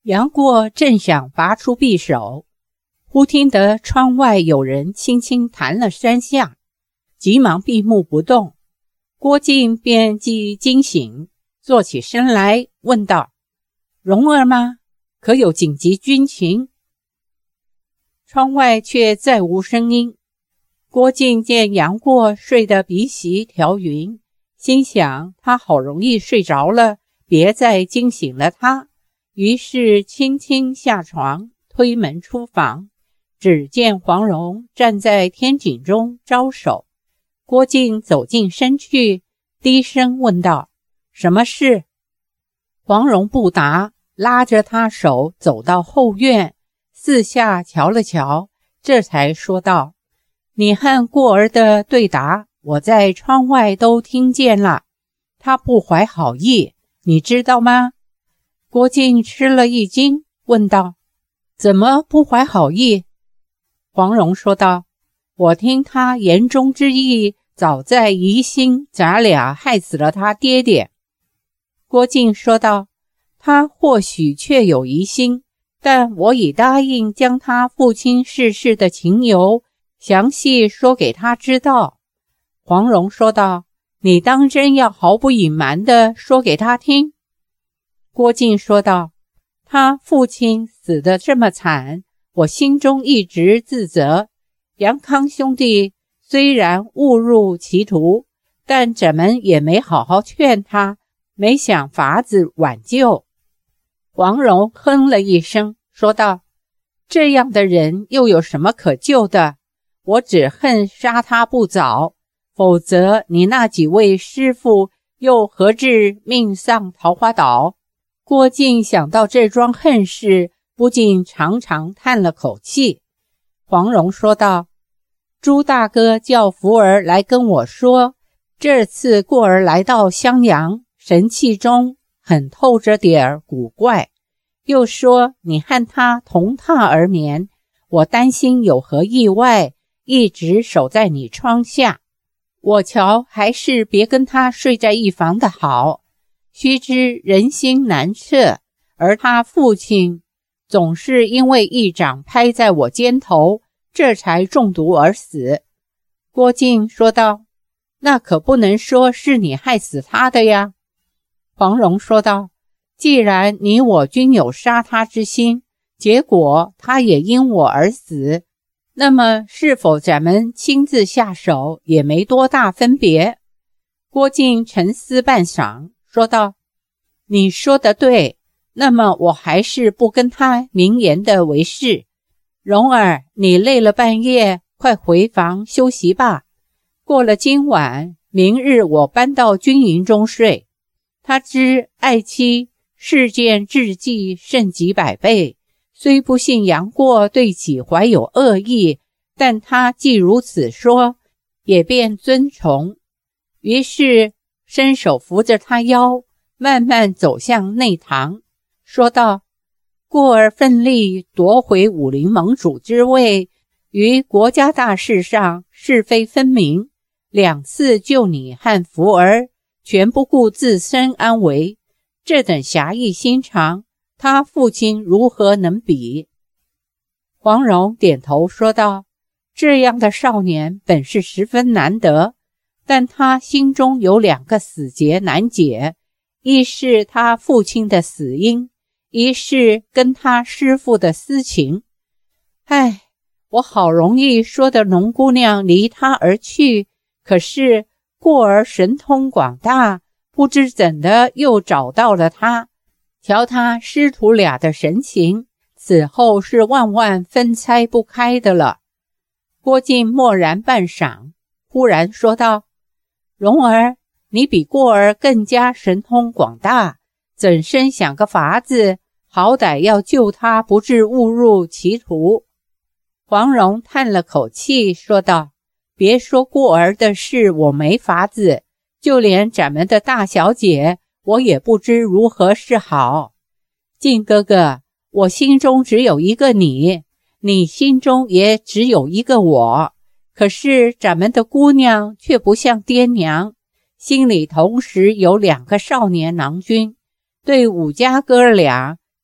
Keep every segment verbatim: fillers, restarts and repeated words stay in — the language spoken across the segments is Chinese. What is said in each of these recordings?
杨过正想拔出匕首，忽听得窗外有人轻轻弹了三下，急忙闭目不动。郭靖便即惊醒，坐起身来问道：蓉儿吗？可有紧急军情？窗外却再无声音。郭靖见杨过睡得鼻息调匀，心想他好容易睡着了，别再惊醒了他，于是轻轻下床，推门出房，只见黄蓉站在天井中招手。郭靖走近身去，低声问道：什么事？黄蓉不答，拉着他手走到后院，四下瞧了瞧，这才说道：你和过儿的对答，我在窗外都听见了，他不怀好意，你知道吗？郭靖吃了一惊，问道：怎么不怀好意？黄蓉说道：我听他言中之意，早在疑心咱俩害死了他爹爹。郭靖说道：他或许确有疑心，但我已答应将他父亲逝世的情由详细说给他知道。黄蓉说道：你当真要毫不隐瞒地说给他听？郭靖说道：他父亲死得这么惨，我心中一直自责。杨康兄弟虽然误入歧途，但咱们也没好好劝他，没想法子挽救。黄蓉哼了一声，说道：这样的人又有什么可救的？我只恨杀他不早，否则你那几位师父又何至命丧桃花岛？郭靖想到这桩恨事，不禁长长叹了口气。黄蓉说道：朱大哥叫福儿来跟我说，这次过儿来到襄阳，神气中很透着点儿古怪，又说你和他同榻而眠，我担心有何意外，一直守在你窗下，我瞧还是别跟他睡在一房的好。须知人心难测，而他父亲总是因为一掌拍在我肩头，这才中毒而死。郭靖说道：那可不能说是你害死他的呀。黄蓉说道：既然你我均有杀他之心，结果他也因我而死，那么是否咱们亲自下手也没多大分别。郭靖沉思半晌，说道：你说的对，那么我还是不跟他明言的为是。蓉儿，你累了半夜，快回房休息吧。过了今晚，明日我搬到军营中睡。他知爱妻事件至忌甚几百倍，虽不信杨过对己怀有恶意，但他既如此说，也便遵从。于是伸手扶着他腰，慢慢走向内堂，说道：过儿奋力夺回武林盟主之位，于国家大事上是非分明，两次救你和福儿，全不顾自身安危，这等侠义心肠，他父亲如何能比？黄蓉点头说道：这样的少年本是十分难得，但他心中有两个死结难解，一是他父亲的死因，一是跟他师父的私情。唉，我好容易说的龙姑娘离他而去，可是过儿神通广大，不知怎的又找到了他，瞧他师徒俩的神情，此后是万万分拆不开的了。郭靖默然半晌，忽然说道：蓉儿，你比过儿更加神通广大，怎生想个法子，好歹要救他不致误入歧途。黄蓉叹了口气说道：别说过儿的事我没法子，就连咱们的大小姐我也不知如何是好。靖哥哥，我心中只有一个你，你心中也只有一个我，可是咱们的姑娘却不像爹娘，心里同时有两个少年郎君，对武家哥俩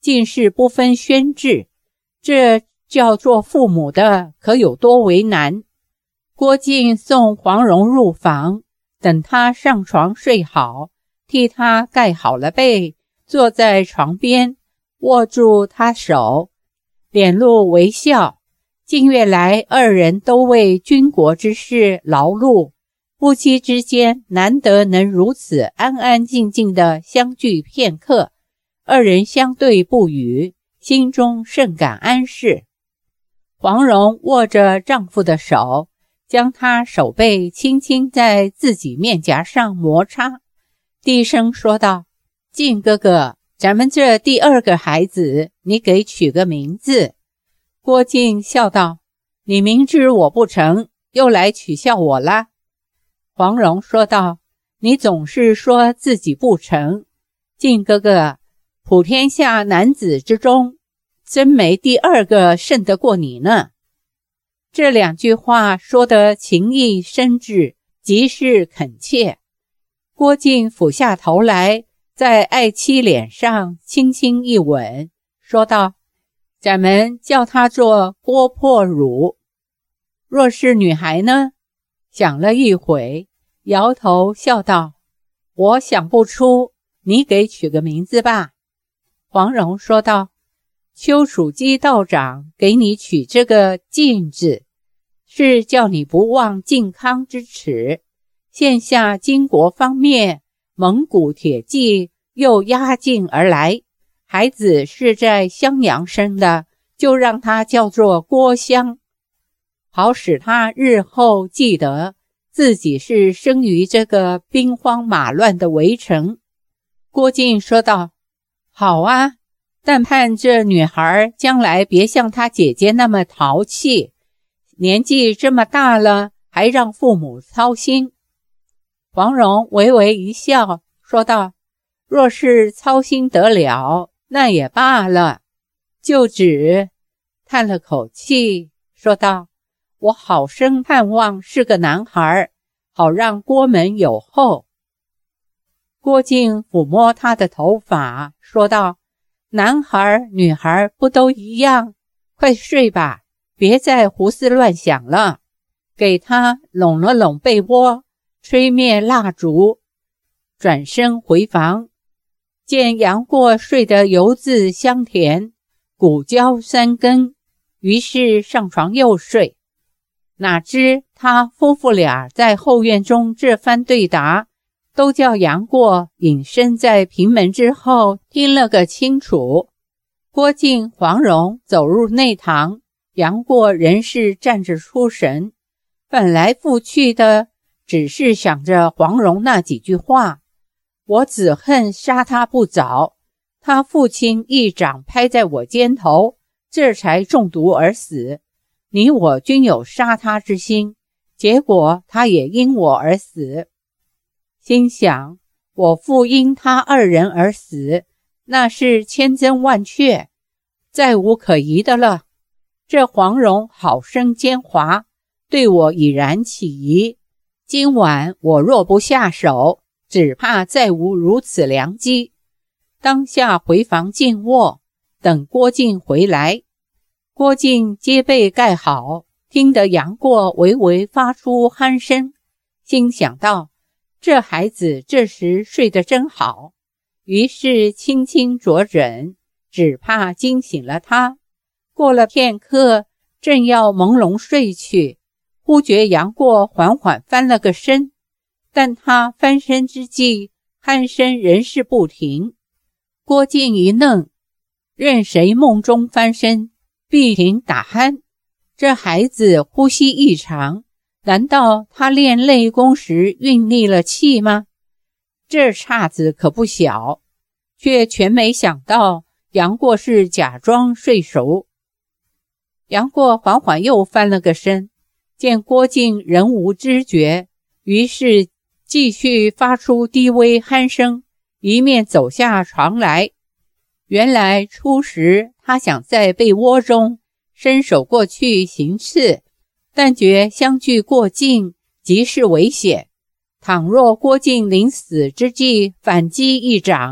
竟是不分轩轾，这叫做父母的可有多为难。郭靖送黄蓉入房，等他上床睡好，替他盖好了被，坐在床边，握住他手，脸露微笑。近月来二人都为军国之事劳碌，夫妻之间难得能如此安安静静地相聚片刻，二人相对不语，心中甚感安适。黄蓉握着丈夫的手，将他手背轻轻在自己面颊上摩擦，低声说道：靖哥哥，咱们这第二个孩子，你给取个名字。郭靖笑道：你明知我不成，又来取笑我啦。黄蓉说道：你总是说自己不成，靖哥哥，普天下男子之中，真没第二个胜得过你呢。这两句话说得情意深挚，极是恳切。郭靖俯下头来，在爱妻脸上轻轻一吻，说道：咱们叫她做郭破乳。若是女孩呢？想了一会，摇头笑道：我想不出，你给取个名字吧。黄蓉说道：丘处机道长给你取这个靖字，是叫你不忘靖康之耻。现下金国方面蒙古铁骑又压境而来，孩子是在襄阳生的，就让他叫做郭襄，好使他日后记得自己是生于这个兵荒马乱的围城。郭靖说道：好啊，但盼这女孩将来别像她姐姐那么淘气，年纪这么大了还让父母操心。黄蓉微微一笑，说道：若是操心得了，那也罢了。就只叹了口气，说道：我好生盼望是个男孩，好让郭门有后。郭靖抚摸他的头发，说道：男孩女孩不都一样，快睡吧，别再胡思乱想了。给他拢了拢被窝，吹灭蜡烛，转身回房，见杨过睡得犹自香甜，骨交三根，于是上床又睡。哪知他夫妇俩在后院中这番对答，都叫杨过隐身在屏门之后听了个清楚。郭靖、黄蓉走入内堂，杨过仍是站着出神，翻来覆去的只是想着黄蓉那几句话：我只恨杀他不早，他父亲一掌拍在我肩头，这才中毒而死。你我均有杀他之心，结果他也因我而死。心想，我父因他二人而死，那是千真万确，再无可疑的了。这黄蓉好生奸猾，对我已然起疑，今晚我若不下手，只怕再无如此良机。当下回房静卧，等郭靖回来。郭靖皆被盖好，听得杨过微微发出鼾声，心想到：这孩子这时睡得真好。于是轻轻着枕，只怕惊醒了他。过了片刻，正要朦胧睡去，忽觉杨过缓缓翻了个身，但他翻身之际，鼾声仍是不停。郭靖一愣，任谁梦中翻身必停打鼾，这孩子呼吸异常，难道他练内功时运力了气吗？这岔子可不小，却全没想到杨过是假装睡熟。杨过缓缓又翻了个身，见郭靖仍无知觉，于是继续发出低微鼾声，一面走下床来。原来初时他想在被窝中伸手过去行刺，但觉相距过近，极是危险。倘若郭靖临死之际反击一掌，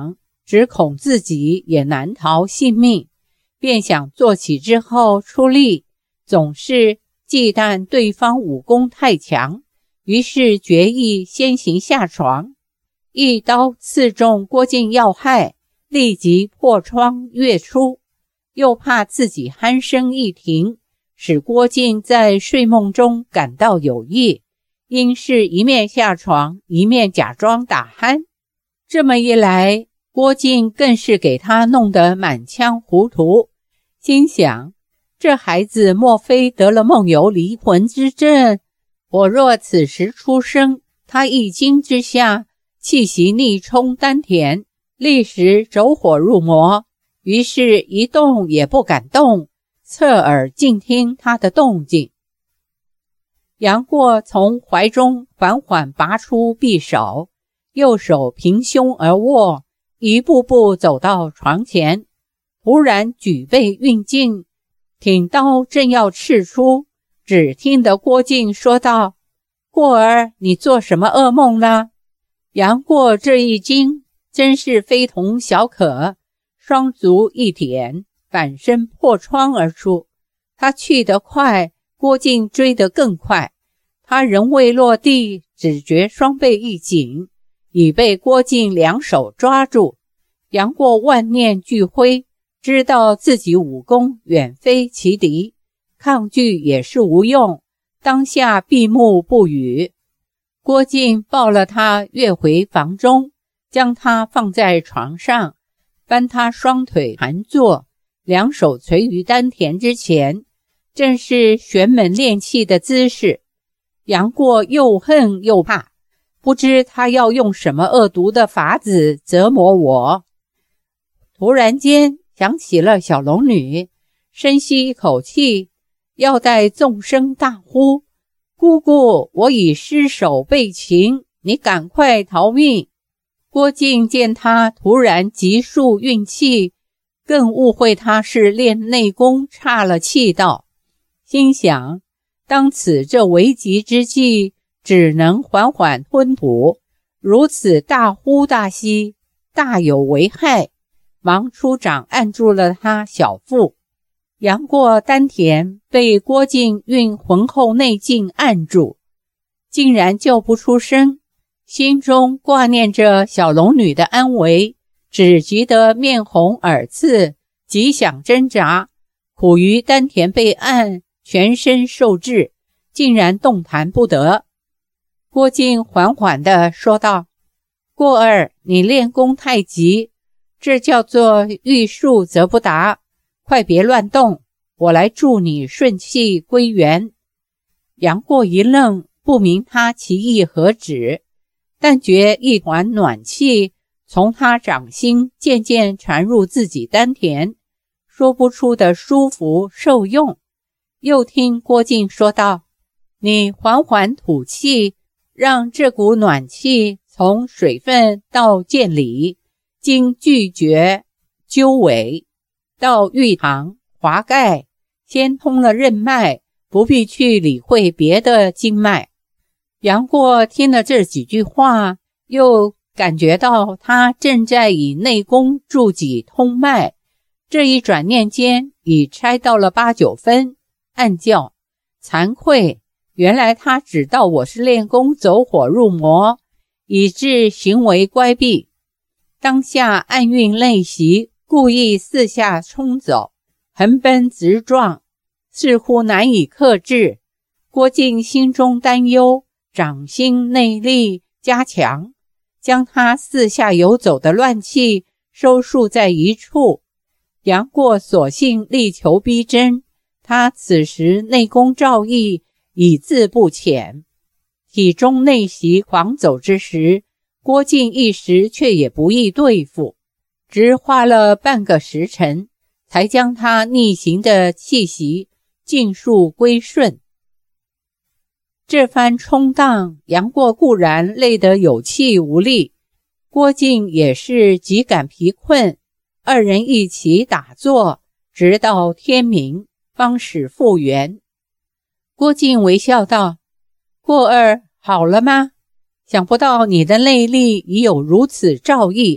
只恐自己也难逃性命，便想坐起之后出力，总是忌惮对方武功太强，于是决意先行下床，一刀刺中郭靖要害，立即破窗跃出，又怕自己鼾声一停，使郭靖在睡梦中感到有异，因是一面下床，一面假装打鼾。这么一来，郭靖更是给他弄得满腔糊涂，心想这孩子莫非得了梦游离魂之症？我若此时出生，他一惊之下，气息逆冲丹田，立时走火入魔，于是一动也不敢动，侧耳静听他的动静。杨过从怀中缓缓拔出匕首，右手平胸而握，一步步走到床前，突然举背运劲，挺刀正要刺出，只听得郭靖说道：过儿，你做什么噩梦了？杨过这一惊，真是非同小可，双足一点，反身破窗而出。他去得快，郭靖追得更快，他仍未落地，只觉双背一紧，已被郭靖两手抓住。杨过万念俱灰，知道自己武功远非其敌，抗拒也是无用，当下闭目不语。郭靖抱了他跃回房中，将他放在床上，搬他双腿盘坐，两手垂于丹田之前，正是玄门练气的姿势。杨过又恨又怕，不知他要用什么恶毒的法子折磨我。突然间想起了小龙女，深吸一口气，要待众生大呼：姑姑，我已失手被擒，你赶快逃命。郭靖见他突然急速运气，更误会他是练内功岔了气道，心想当此这危急之际，只能缓缓吞吐，如此大呼大吸，大有危害，忙出掌按住了他小腹。杨过丹田被郭靖运浑厚内劲按住，竟然叫不出声，心中挂念着小龙女的安危，只急得面红耳赤，极想挣扎，苦于丹田被按，全身受制，竟然动弹不得。郭靖缓缓地说道：过儿，你练功太急，这叫做欲速则不达，快别乱动，我来助你顺气归元。杨过一愣，不明他其意何止，但觉一团暖气从他掌心渐渐传入自己丹田，说不出的舒服受用。又听郭靖说道：你缓缓吐气，让这股暖气从水分到剑里，经巨厥、鸠尾到玉堂、华盖，先通了任脉，不必去理会别的经脉。杨过听了这几句话，又感觉到他正在以内功助己通脉，这一转念间已猜到了八九分，暗叫惭愧，原来他只道我是练功走火入魔，以致行为乖僻。当下暗运内息，故意四下冲走，横奔直撞，似乎难以克制。郭靖心中担忧，掌心内力加强，将他四下游走的乱气收束在一处。杨过索性力求逼真，他此时内功照熠，已自不浅，体中内息狂走之时，郭靖一时却也不易对付，只花了半个时辰，才将他逆行的气息尽数归顺。这番冲荡，杨过固然累得有气无力，郭靖也是极感疲困，二人一起打坐，直到天明，方始复原。郭靖微笑道：过儿，好了吗？想不到你的内力已有如此照熠，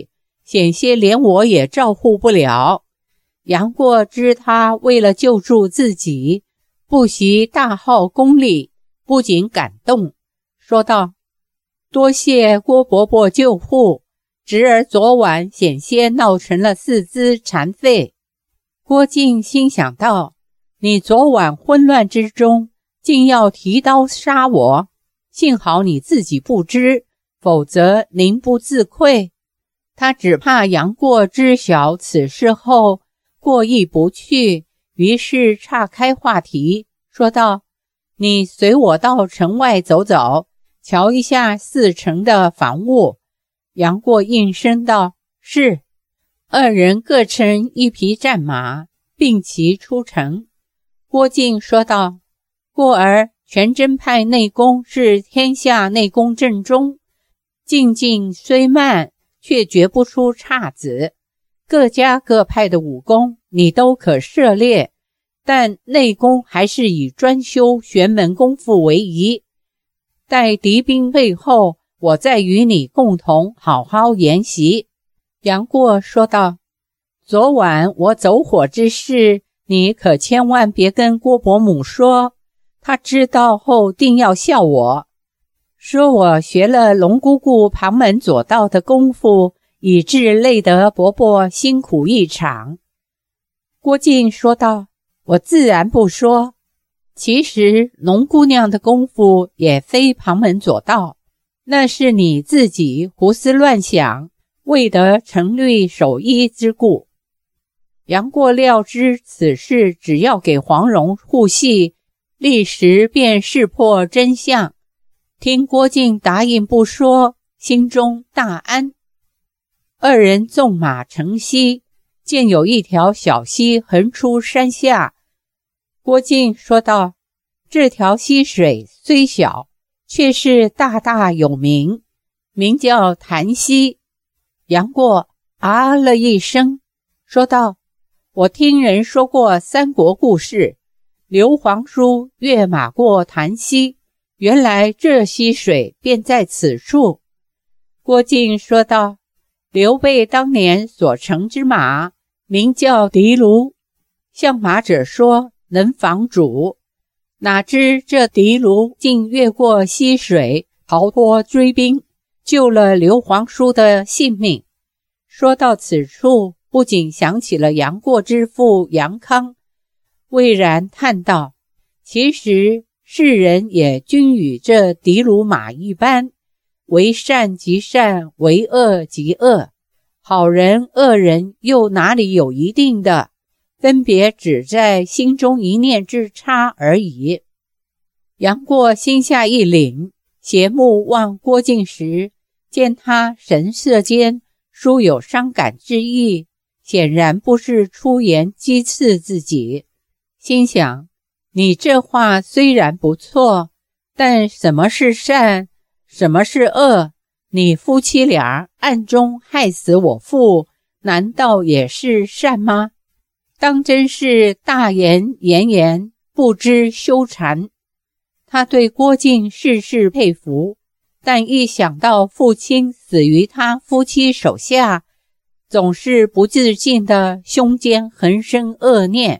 险些连我也照护不了。”杨过知他为了救助自己，不惜大耗功力，不仅感动，说道：“多谢郭伯伯救护，侄儿昨晚险些闹成了四肢残废。”郭靖心想到：“你昨晚混乱之中，竟要提刀杀我，幸好你自己不知，否则宁不自愧。”他只怕杨过知晓此事后过意不去，于是岔开话题，说道：“你随我到城外走走，瞧一下四城的房屋。”杨过应声道：“是。”二人各乘一匹战马，并骑出城。郭靖说道：“过儿，全真派内功是天下内功正宗，进进虽慢，却绝不出岔子。各家各派的武功你都可涉猎，但内功还是以专修玄门功夫为宜。待敌兵背后，我再与你共同好好研习。”杨过说道：“昨晚我走火之事，你可千万别跟郭伯母说，她知道后定要笑我，说我学了龙姑姑旁门左道的功夫，以致累得伯伯辛苦一场。”郭靖说道：“我自然不说，其实龙姑娘的功夫也非旁门左道，那是你自己胡思乱想，为得成律守一之故。”杨过料知此事只要给黄蓉护系，立时便识破真相。听郭靖答应不说，心中大安。二人纵马乘溪，见有一条小溪横出山下。郭靖说道：“这条溪水虽小，却是大大有名，名叫潭溪。”杨过啊了一声，说道：“我听人说过三国故事，刘皇叔跃马过潭溪，原来这溪水便在此处。”郭靖说道：“刘备当年所乘之马，名叫的卢，向马者说能防主，哪知这的卢竟越过溪水，逃脱追兵，救了刘皇叔的性命。”说到此处，不仅想起了杨过之父杨康，魏然叹道：“其实世人也均与这的卢马一般，为善即善，为恶即恶，好人恶人又哪里有一定的，分别只在心中一念之差而已。”杨过心下一凛，斜目望郭靖时，见他神色间殊有伤感之意，显然不是出言讥刺自己，心想：你这话虽然不错，但什么是善，什么是恶？你夫妻俩暗中害死我父，难道也是善吗？当真是大言炎炎，不知羞惭。他对郭靖事事佩服，但一想到父亲死于他夫妻手下，总是不自禁的胸间横生恶念。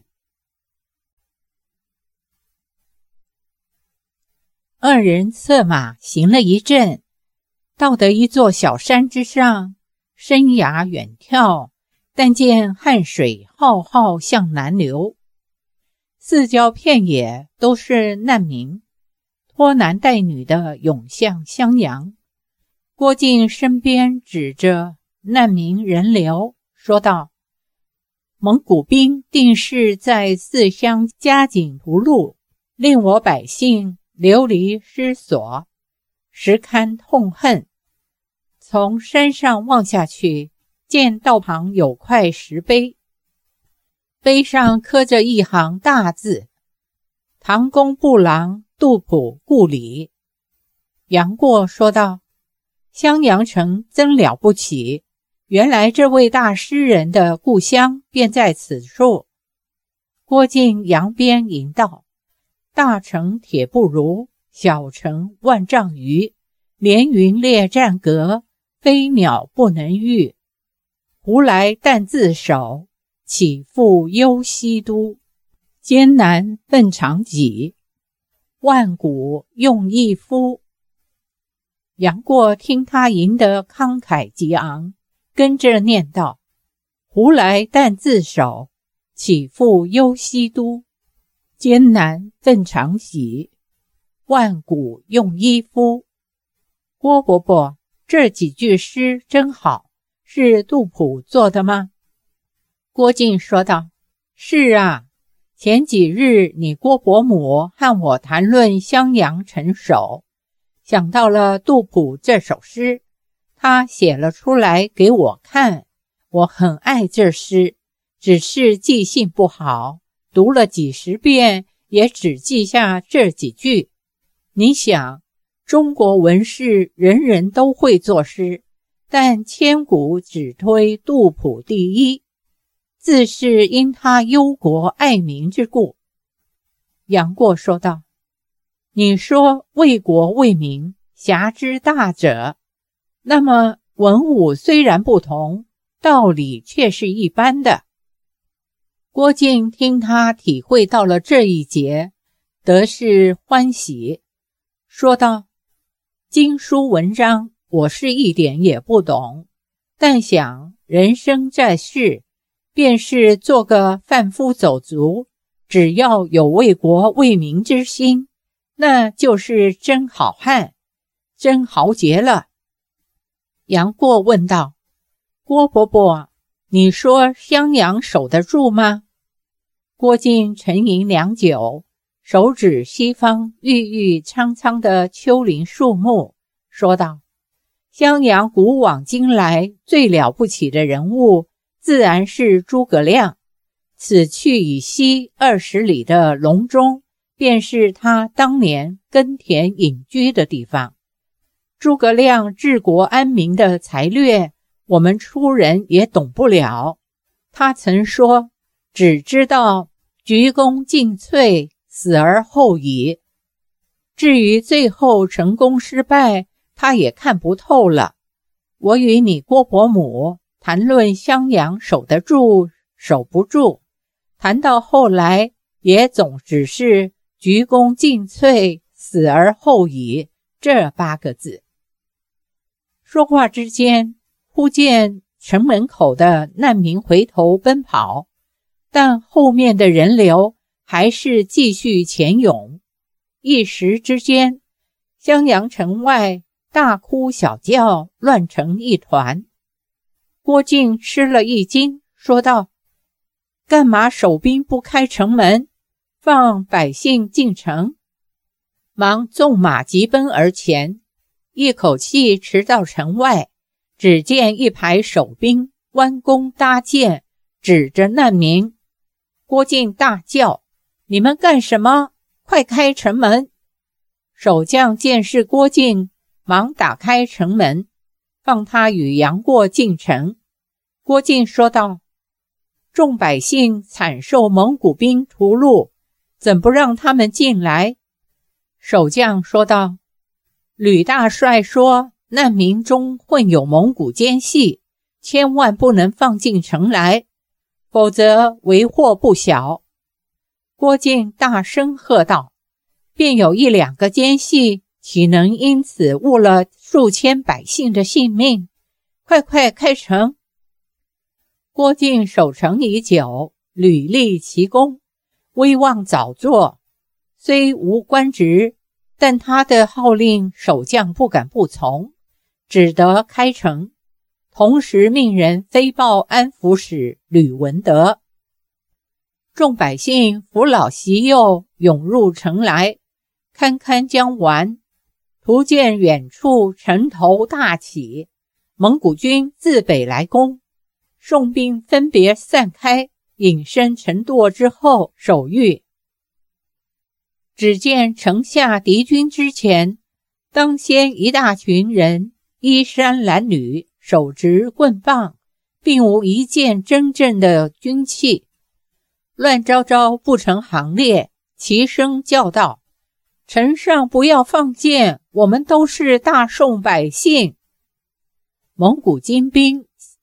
二人策马行了一阵，到得一座小山之上，深崖远眺，但见汉水浩浩向南流，四郊片野都是难民，拖男带女的涌向襄阳。郭靖身边指着难民人流，说道：“蒙古兵定是在四乡加紧屠戮，令我百姓流离失所，实堪痛恨。”从山上望下去，见道旁有块石碑，碑上刻着一行大字：“唐公布郎杜甫故里。”杨过说道：“襄阳城真了不起，原来这位大诗人的故乡便在此处。”郭靖扬鞭引道：“大城铁不如，小城万丈余，连云列战阁，飞鸟不能御。” 胡来但自守，岂复忧西都？艰难奋长戟，万古用一夫。杨过听他吟得慷慨激昂，跟着念道：胡来但自守，岂复忧西都？艰难奋长戟，万古用一夫。郭伯伯，这几句诗真好，是杜甫做的吗？郭靖说道：是啊，前几日你郭伯母和我谈论襄阳城守，想到了杜甫这首诗，他写了出来给我看，我很爱这诗，只是记性不好，读了几十遍也只记下这几句。你想，中国文士人人都会作诗，但千古只推杜甫第一，自是因他忧国爱民之故。杨过说道：你说为国为民，侠之大者，那么文武虽然不同，道理却是一般的。郭靖听他体会到了这一节，得是欢喜，说道：经书文章我是一点也不懂，但想人生在世，便是做个贩夫走卒，只要有为国为民之心，那就是真好汉，真豪杰了。杨过问道：郭伯伯，你说襄阳守得住吗？郭靖沉吟良久，手指西方郁郁苍苍的丘陵树木，说道：襄阳古往今来最了不起的人物，自然是诸葛亮。此去以西二十里的隆中，便是他当年耕田隐居的地方。诸葛亮治国安民的才略，我们初人也懂不了。他曾说，只知道鞠躬尽瘁，死而后已。至于最后成功失败，他也看不透了。我与你郭伯母谈论襄阳守得住守不住，谈到后来也总只是鞠躬尽瘁，死而后已这八个字。说话之间，忽见城门口的难民回头奔跑，但后面的人流还是继续前涌。一时之间，襄阳城外大哭小叫，乱成一团。郭靖吃了一惊，说道：干嘛守兵不开城门，放百姓进城？忙纵马急奔而前，一口气驰到城外，只见一排守兵弯弓搭箭，指着难民。郭靖大叫：你们干什么？快开城门！守将见是郭靖，忙打开城门，放他与杨过进城。郭靖说道：众百姓惨受蒙古兵屠戮，怎不让他们进来？守将说道：吕大帅说难民中混有蒙古奸细，千万不能放进城来，否则为祸不小。郭靖大声喝道：便有一两个奸细，岂能因此误了数千百姓的性命？快快开城！郭靖守城已久，屡立奇功，威望早作，虽无官职，但他的号令守将不敢不从，只得开城，同时命人飞报安抚使吕文德。众百姓扶老携幼涌入城来，堪堪将完。突见远处城头大起，蒙古军自北来攻，宋兵分别散开，隐身城垛之后守御。只见城下敌军之前，当先一大群人，衣衫褴褛，手执棍棒，并无一件真正的军器，乱糟糟不成行列，齐声叫道：城上不要放箭，我们都是大宋百姓。蒙古金兵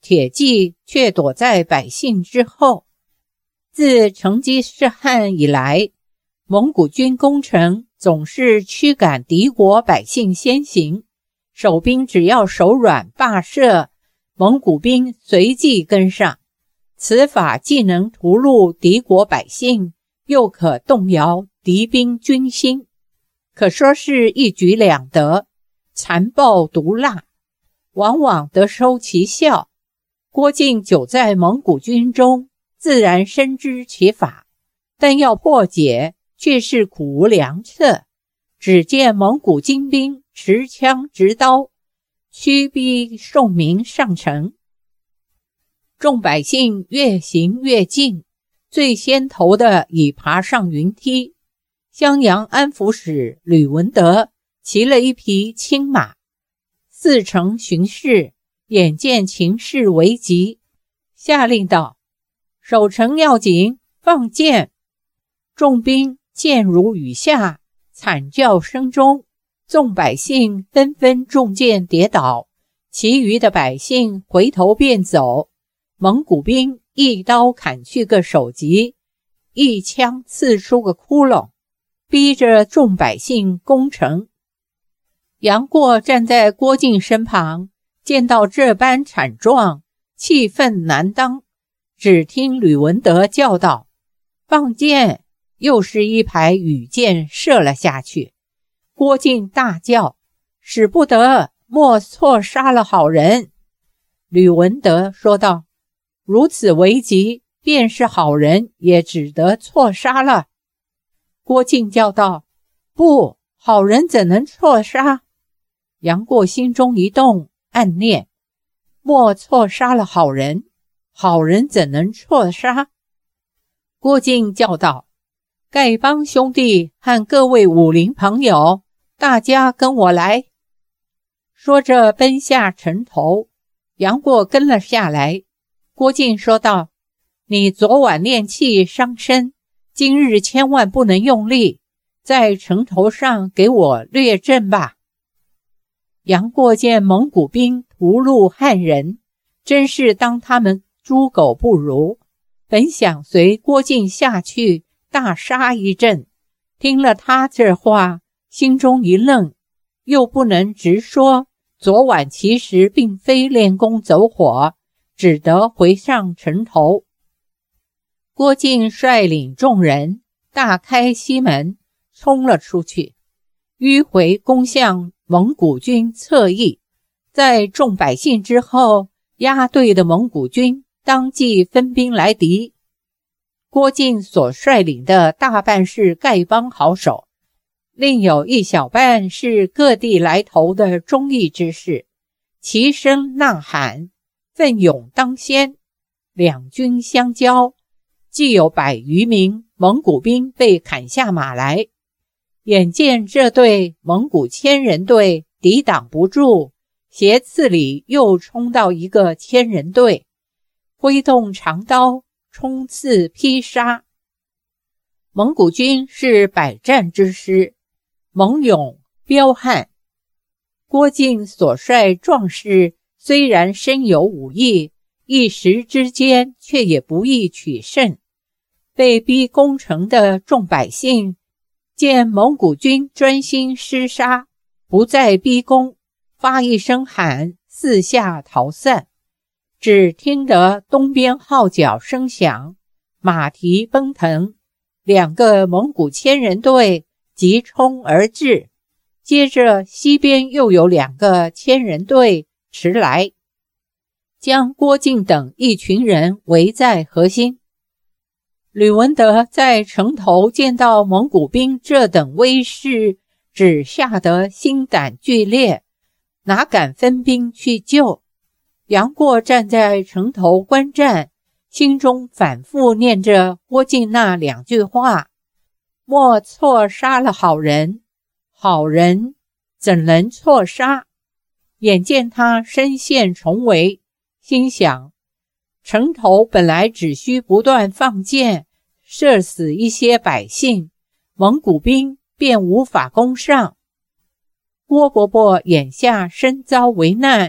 铁骑却躲在百姓之后。自成吉思汗以来，蒙古军攻城总是驱赶敌国百姓先行，守兵只要手软罢设，蒙古兵随即跟上。此法既能屠戮敌国百姓，又可动摇敌兵军心，可说是一举两得，残暴毒辣，往往得收其效。郭靖久在蒙古军中，自然深知其法，但要破解却是苦无良策。只见蒙古精兵持枪执刀，驱逼宋民上城。众百姓越行越近，最先头的已爬上云梯。襄阳安抚使吕文德骑了一匹青马，四城巡视，眼见情势危急，下令道：守城要紧，放箭！众兵箭如雨下，惨叫声中，众百姓纷纷中箭跌倒，其余的百姓回头便走。蒙古兵一刀砍去个首级，一枪刺出个窟窿，逼着众百姓攻城。杨过站在郭靖身旁，见到这般惨状，气愤难当，只听吕文德叫道：放箭！又是一排羽箭射了下去。郭靖大叫：使不得，莫错杀了好人！吕文德说道：如此危急，便是好人也只得错杀了。郭靖叫道：不，好人怎能错杀？杨过心中一动，暗念：莫错杀了好人，好人怎能错杀？郭靖叫道：丐帮兄弟和各位武林朋友，大家跟我来。说着奔下城头，杨过跟了下来。郭靖说道：你昨晚练气伤身，今日千万不能用力，在城头上给我略阵吧。杨过见蒙古兵屠戮汉人，真是当他们猪狗不如，本想随郭靖下去大杀一阵，听了他这话，心中一愣，又不能直说昨晚其实并非练功走火，只得回上城头。郭靖率领众人大开西门，冲了出去，迂回攻向蒙古军侧翼，在众百姓之后，押队的蒙古军当即分兵来敌。郭靖所率领的大半是丐帮好手，另有一小半是各地来头的忠义之士，齐声呐喊，奋勇当先。两军相交，既有百余名蒙古兵被砍下马来。眼见这队蒙古千人队抵挡不住，斜刺里又冲到一个千人队，挥动长刀冲刺劈杀。蒙古军是百战之师，猛勇彪悍。郭靖所率壮士虽然身有武艺，一时之间却也不易取胜。被逼攻城的众百姓见蒙古军专心厮杀，不再逼攻，发一声喊，四下逃散。只听得东边号角声响，马蹄奔腾，两个蒙古千人队急冲而至，接着西边又有两个千人队驰来，将郭靖等一群人围在核心。吕文德在城头见到蒙古兵这等威势，只吓得心胆俱裂，哪敢分兵去救。杨过站在城头观战，心中反复念着郭靖那两句话：莫错杀了好人，好人怎能错杀？眼见他身陷重围，心想城头本来只需不断放箭，射死一些百姓，蒙古兵便无法攻上。郭伯伯眼下身遭危难，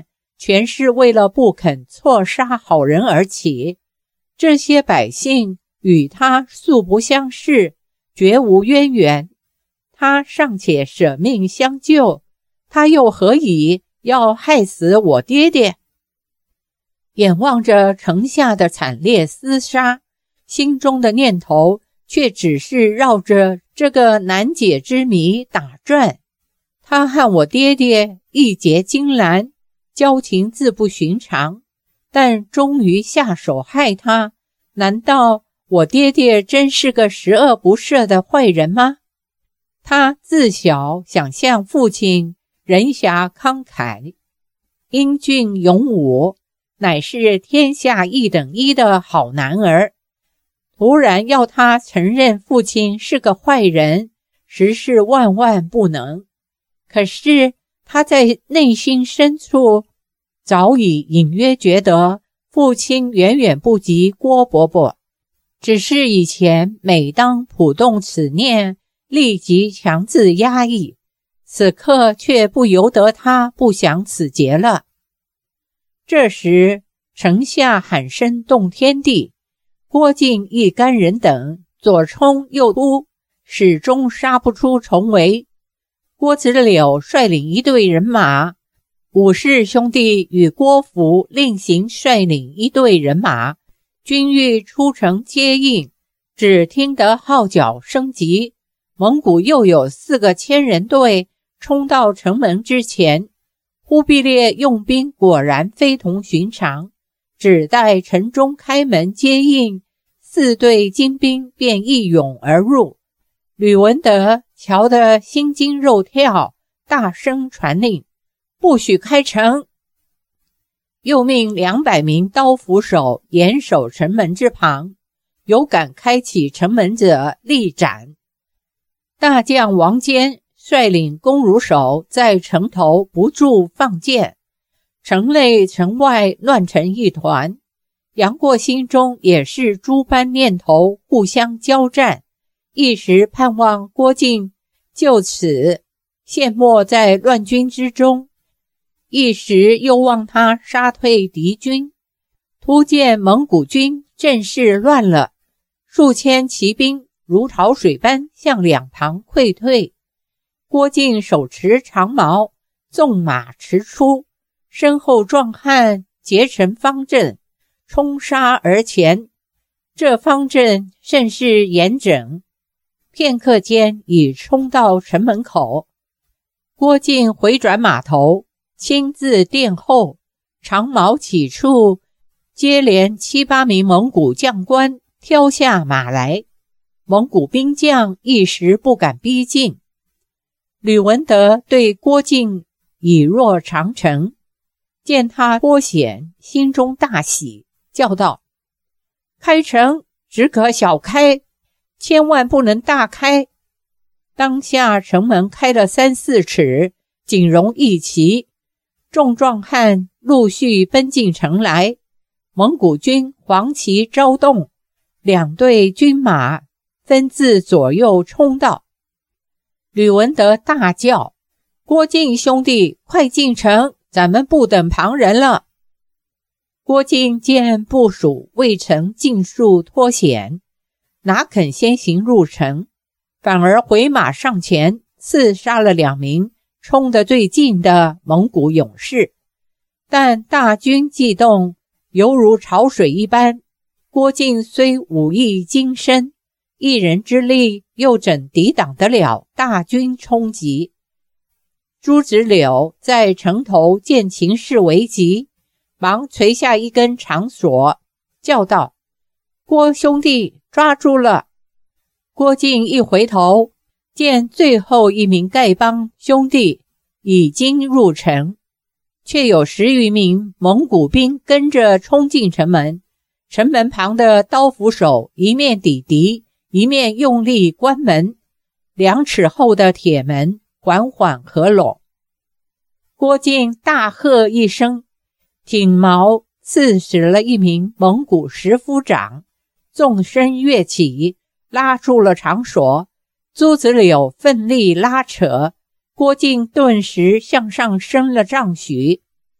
全是为了不肯错杀好人而起。这些百姓与他素不相识，绝无渊源，他尚且舍命相救，他又何以要害死我爹爹？眼望着城下的惨烈厮杀，心中的念头却只是绕着这个难解之谜打转。他和我爹爹义结金兰，交情自不寻常，但终于下手害他，难道我爹爹真是个十恶不赦的坏人吗？他自小想向父亲仁侠慷慨，英俊勇武，乃是天下一等一的好男儿。突然要他承认父亲是个坏人，实是万万不能。可是他在内心深处早已隐约觉得父亲远远不及郭伯伯，只是以前每当普动此念，立即强自压抑，此刻却不由得他不想此节了。这时城下喊声动天地，郭靖一干人等左冲右突，始终杀不出重围。郭子柳率领一队人马，武氏兄弟与郭福另行率领一队人马，均欲出城接应。只听得号角升急，蒙古又有四个千人队冲到城门之前。忽必烈用兵果然非同寻常，只待城中开门接应，四队精兵便一涌而入。吕文德瞧得心惊肉跳，大声传令，不许开城。又命两百名刀斧手严守城门之旁，有敢开启城门者立斩。大将王坚率领弓弩手在城头不住放箭，城内城外乱成一团。杨过心中也是诸般念头互相交战，一时盼望郭靖就此陷没在乱军之中，一时又望他杀退敌军。突见蒙古军阵势乱了，数千骑兵如潮水般向两旁溃退。郭靖手持长矛，纵马驰出，身后壮汉结成方阵，冲杀而前。这方阵甚是严整，片刻间已冲到城门口。郭靖回转马头，亲自殿后，长矛起处，接连七八名蒙古将官挑下马来，蒙古兵将一时不敢逼近。吕文德对郭靖以若长城，见他脱险，心中大喜，叫道：开城只可小开，千万不能大开。当下城门开了三四尺，仅容一骑，众壮汉陆续奔进城来。蒙古军黄旗招动，两队军马分自左右冲到。吕文德大叫：郭靖兄弟，快进城，咱们不等旁人了。郭靖见部属未曾尽数脱险，哪肯先行入城，反而回马上前刺杀了两名冲得最近的蒙古勇士。但大军既动，犹如潮水一般，郭靖虽武艺精深，一人之力又怎抵挡得了大军冲击？朱子柳在城头见情势危急，忙垂下一根长索，叫道：郭兄弟，抓住了！郭靖一回头，见最后一名丐帮兄弟已经入城，却有十余名蒙古兵跟着冲进城门。城门旁的刀斧手一面抵敌，一面用力关门，两尺厚的铁门缓缓合拢。郭靖大喝一声，挺矛刺死了一名蒙古十夫长，纵身跃起，拉住了长索。朱子柳奋力拉扯，郭靖顿时向上升了丈许。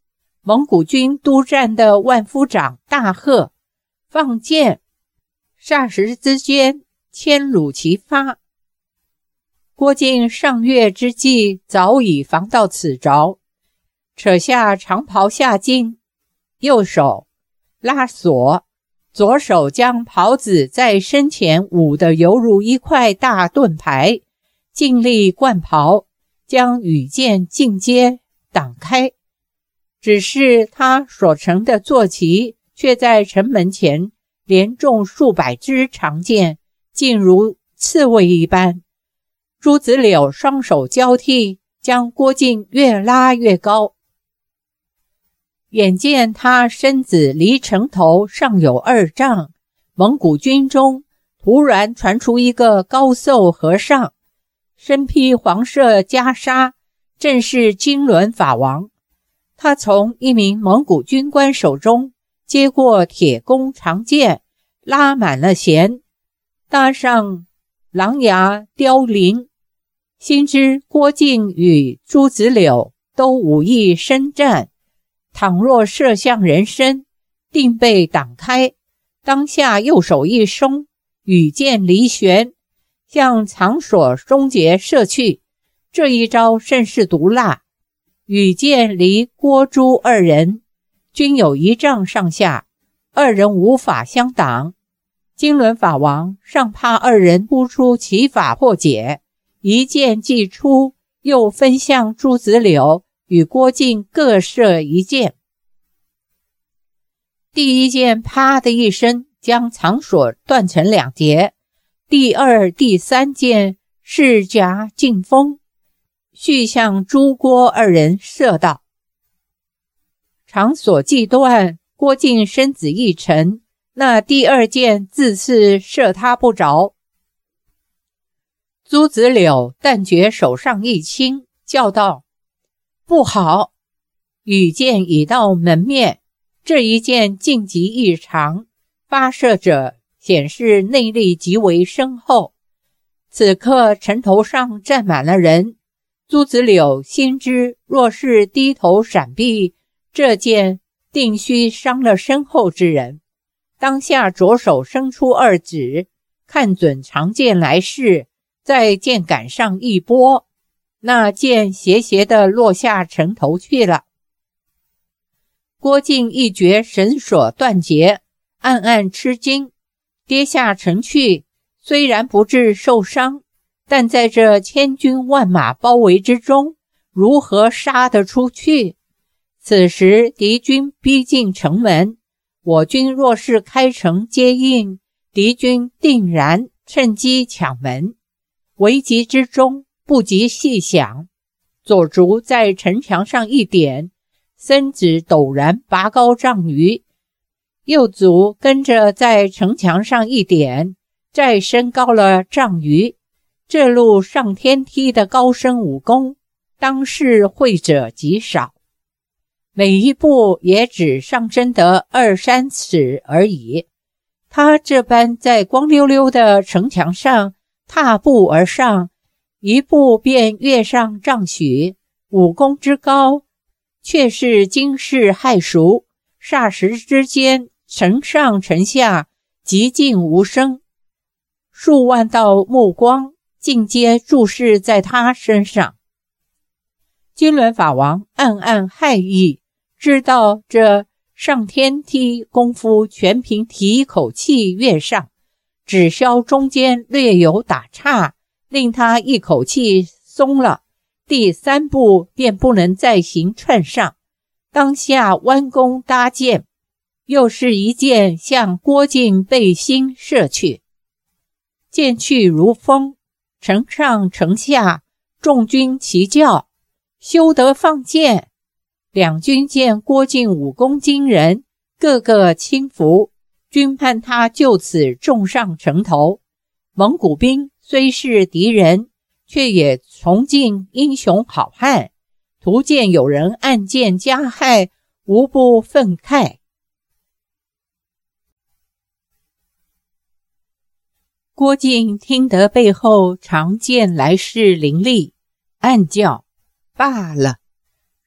蒙古军督战的万夫长大喝：放箭！霎时之间，千弩齐发。郭靖上月之际，早已防到此着，扯下长袍下襟，右手拉锁，左手将袍子在身前捂得犹如一块大盾牌，尽力贯袍，将羽箭尽皆挡开。只是他所乘的坐骑却在城门前连中数百支长箭，竟如刺猬一般。朱子柳双手交替，将郭靖越拉越高。眼见他身子离城头尚有二丈，蒙古军中突然传出一个高瘦和尚，身披黄色袈裟，正是金轮法王。他从一名蒙古军官手中接过铁弓长箭，拉满了弦，搭上狼牙雕翎。心知郭靖与朱子柳都武艺深战，倘若射向人身，定被挡开。当下右手一松，羽箭离弦，向藏索终结射去。这一招甚是毒辣，羽箭离郭朱二人均有一丈上下，二人无法相挡。金轮法王尚怕二人突出其法破解，一箭既出，又分向朱子柳与郭靖各射一箭。第一箭啪的一声，将藏索断成两截；第二、第三箭是夹劲风，续向朱郭二人射道。长索既断，郭靖身子一沉，那第二箭自是射他不着。朱子柳但觉手上一轻，叫道：不好！羽箭已到门面，这一箭劲极异常，发射者显示内力极为深厚。此刻城头上站满了人，朱子柳心知若是低头闪避，这箭定须伤了身后之人。当下左手伸出二指，看准长箭来势，在箭杆上一拨，那箭斜斜地落下城头去了。郭靖一觉绳索断结，暗暗吃惊，跌下城去，虽然不致受伤，但在这千军万马包围之中，如何杀得出去？此时敌军逼近城门，我军若是开城接应，敌军定然趁机抢门。危急之中，不及细想，左足在城墙上一点，身子陡然拔高丈余，右足跟着在城墙上一点，再升高了丈余。这路上天梯的高深武功，当世会者极少，每一步也只上升得二三尺而已。他这般在光溜溜的城墙上踏步而上，一步便跃上丈许，武功之高，却是惊世骇俗。霎时之间，城上城下寂静无声，数万道目光尽皆注视在他身上。金轮法王暗暗骇异，知道这上天梯功夫全凭提一口气跃上，只消中间略有打岔，令他一口气松了，第三步便不能再行窜上。当下弯弓搭箭，又是一箭向郭靖背心射去。箭去如风，城上城下众军齐叫：休得放箭！两军见郭靖武功惊人，个个轻服，均盼他就此重上城头。蒙古兵虽是敌人，却也崇敬英雄好汉，途见有人暗箭加害，无不愤慨。郭靖听得背后长箭来势凌厉，暗叫：罢了！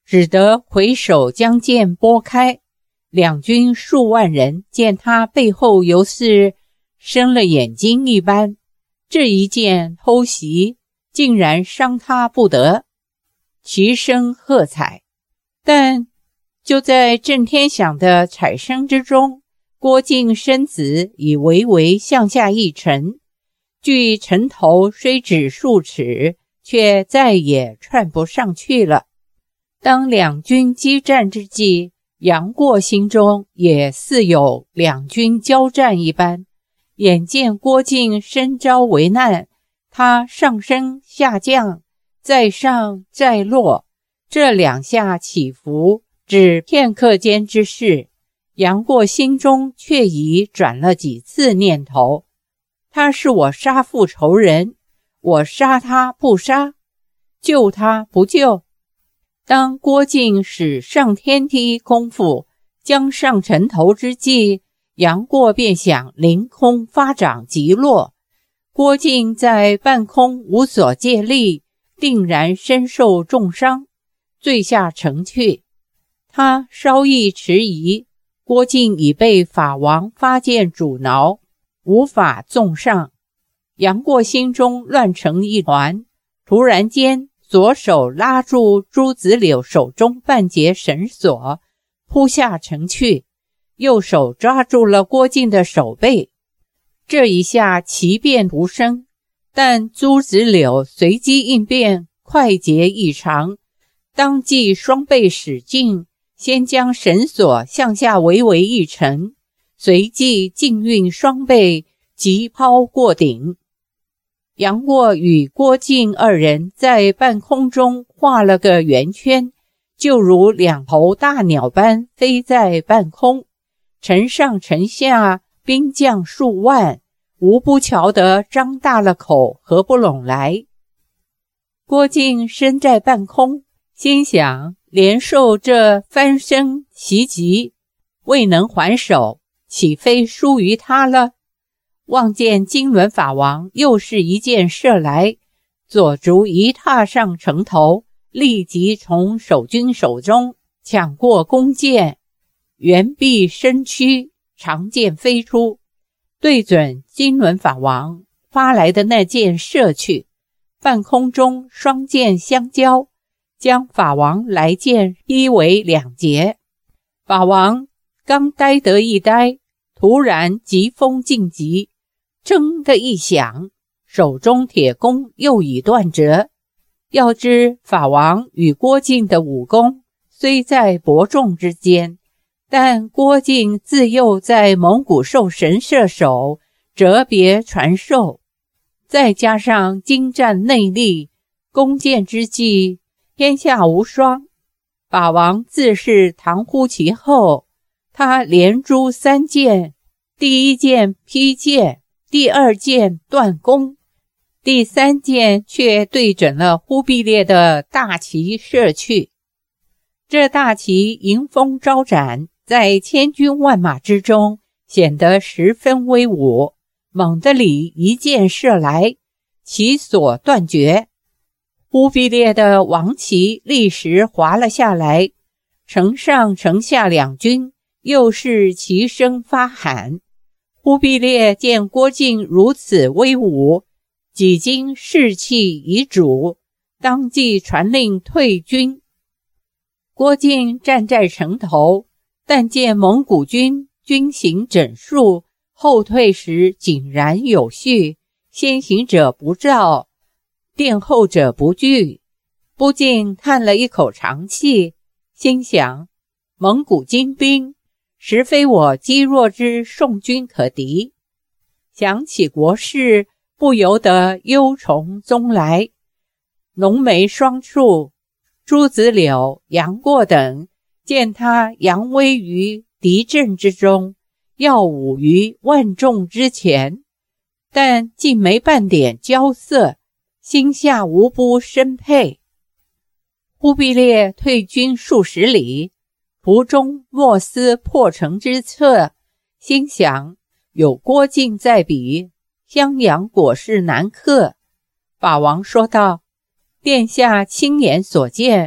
只得回手将剑拨开。两军数万人见他背后犹似生了眼睛一般，这一剑偷袭竟然伤他不得，齐声喝彩。但就在震天响的彩声之中，郭靖身子已微微向下一沉，距城头虽只数尺，却再也窜不上去了。当两军激战之际，杨过心中也似有两军交战一般，眼见郭靖身遭危难，他上升下降，再上再落，这两下起伏只片刻间之事，杨过心中却已转了几次念头，他是我杀父仇人，我杀他不杀，救他不救。当郭靖使上天梯功夫将上城头之际，杨过便想凌空发掌击落。郭靖在半空无所借力，定然身受重伤，坠下城去。他稍一迟疑，郭靖已被法王发剑阻挠，无法纵上。杨过心中乱成一团，突然间左手拉住朱子柳手中半截绳索，扑下城去，右手抓住了郭靖的手背。这一下奇变无声，但朱子柳随机应变，快捷异常，当即双臂使劲，先将绳索向下微微一沉，随即劲运双臂急抛过顶。杨过与郭靖二人在半空中画了个圆圈，就如两头大鸟般飞在半空，城上城下兵将数万，无不瞧得张大了口，合不拢来。郭靖身在半空，心想连受这翻身袭击，未能还手，岂非输于他了？望见金轮法王又是一箭射来，左足一踏上城头，立即从守军手中抢过弓箭，圆臂身躯，长箭飞出，对准金轮法王发来的那箭射去。半空中双箭相交，将法王来箭劈为两截。法王刚呆得一呆，突然疾风劲急，铮的一响，手中铁弓又已断折。要知法王与郭靖的武功虽在伯仲之间，但郭靖自幼在蒙古受神射手折别传授，再加上精湛内力，弓箭之技天下无双。法王自是堂呼其后，他连珠三箭，第一箭劈箭，第二箭断弓，第三箭却对准了忽必烈的大旗射去。这大旗迎风招展，在千军万马之中显得十分威武。猛地里一箭射来，其所断绝，忽必烈的王旗立时滑了下来，城上城下两军又是齐声发喊。忽必烈见郭靖如此威武，几经士气已主，当即传令退军。郭靖站在城头，但见蒙古军军行整数，后退时井然有序，先行者不躁，殿后者不惧，不禁叹了一口长气，心想蒙古精兵实非我积弱之宋军可敌。想起国事，不由得忧从中来。浓眉双蹙，朱子柳、杨过等见他扬威于敌阵之中，耀武于万众之前，但竟没半点骄色，心下无不生佩。忽必烈退军数十里，途中莫思破城之策，心想有郭靖在彼，襄阳果是难克。法王说道：殿下亲眼所见，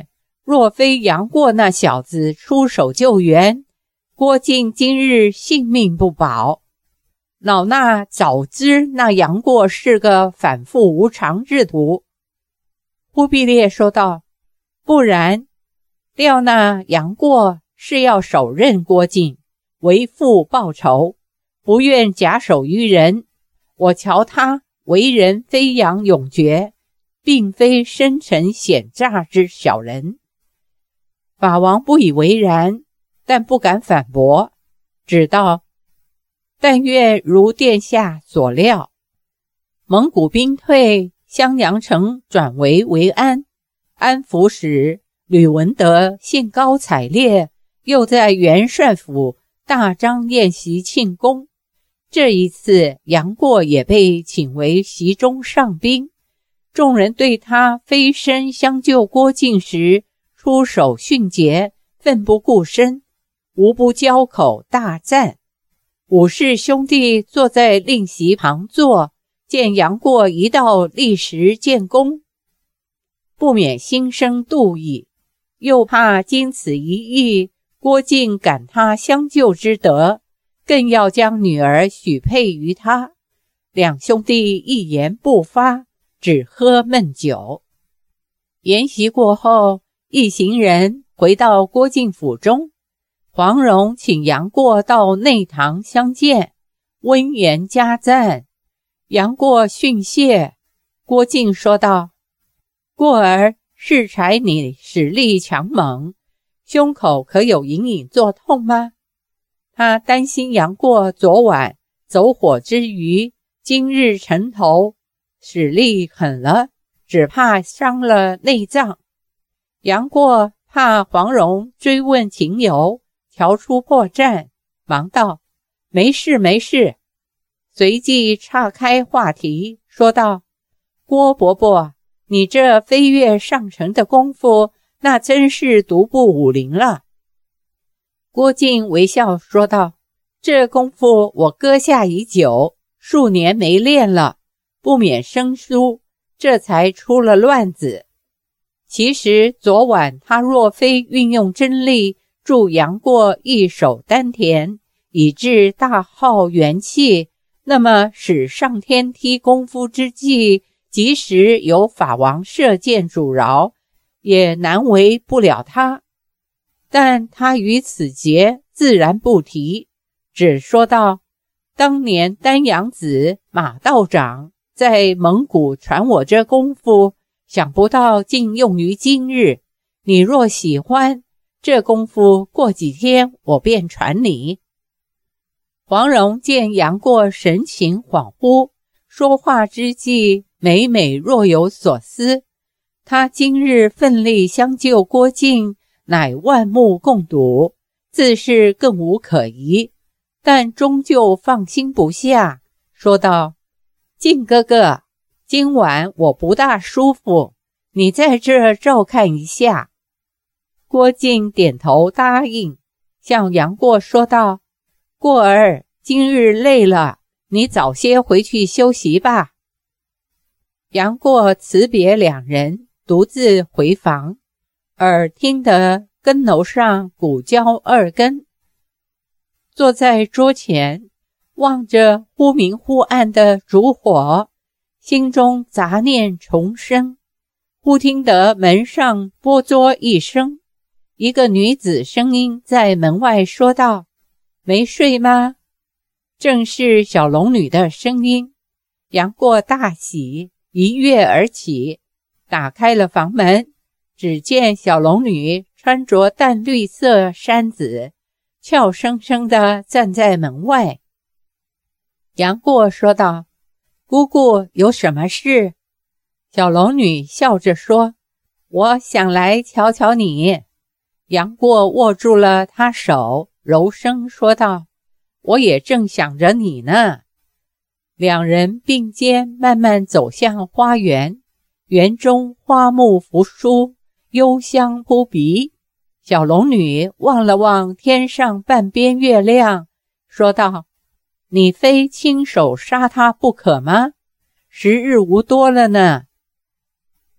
若非杨过那小子出手救援，郭靖今日性命不保。老衲早知那杨过是个反复无常之徒。忽必烈说道：不然，料那杨过是要手刃郭靖，为父报仇，不愿假手于人。我瞧他为人飞扬勇决，并非深沉险诈之小人。法王不以为然，但不敢反驳，只道：但愿如殿下所料。蒙古兵退，襄阳城转为维安。安抚使吕文德兴高采烈，又在元帅府大张宴席庆功。这一次杨过也被请为席中上宾，众人对他飞身相救郭靖时出手迅捷，奋不顾身，无不交口大赞。武士兄弟坐在令席旁坐，见杨过一道立时建功，不免心生妒意，又怕经此一役，郭靖感他相救之德，更要将女儿许配于他。两兄弟一言不发，只喝闷酒。宴席过后，一行人回到郭靖府中，黄蓉请杨过到内堂相见，温言加赞。杨过训谢，郭靖说道：过儿适才你使力强猛，胸口可有隐隐作痛吗？他担心杨过昨晚走火之余，今日沉头，使力狠了，只怕伤了内脏。杨过怕黄蓉追问情由，瞧出破绽，忙道：没事没事。随即岔开话题，说道：郭伯伯，你这飞跃上乘的功夫，那真是独步武林了。郭靖微笑说道：这功夫我搁下已久，数年没练了，不免生疏，这才出了乱子。其实昨晚他若非运用真力助杨过一手丹田，以致大耗元气，那么使上天梯功夫之际，即使有法王射箭阻挠，也难为不了他。但他于此节自然不提，只说道：当年丹阳子马道长在蒙古传我这功夫，想不到竟用于今日。你若喜欢，这功夫过几天我便传你。黄蓉见杨过神情恍惚，说话之际每每若有所思。他今日奋力相救郭靖，乃万目共睹，自是更无可疑，但终究放心不下，说道：靖哥哥，今晚我不大舒服，你在这照看一下。郭靖点头答应，向杨过说道：过儿，今日累了，你早些回去休息吧。杨过辞别两人，独自回房，耳听得根楼上鼓交二更。坐在桌前，望着忽明忽暗的烛火，心中杂念重生。忽听得门上拨桌一声，一个女子声音在门外说道：没睡吗？正是小龙女的声音。杨过大喜，一跃而起，打开了房门，只见小龙女穿着淡绿色衫子，俏生生地站在门外。杨过说道：姑姑有什么事？小龙女笑着说：我想来瞧瞧你。杨过握住了她手，柔声说道：我也正想着你呢。两人并肩慢慢走向花园，园中花木扶疏，幽香扑鼻。小龙女望了望天上半边月亮，说道：你非亲手杀他不可吗？时日无多了呢。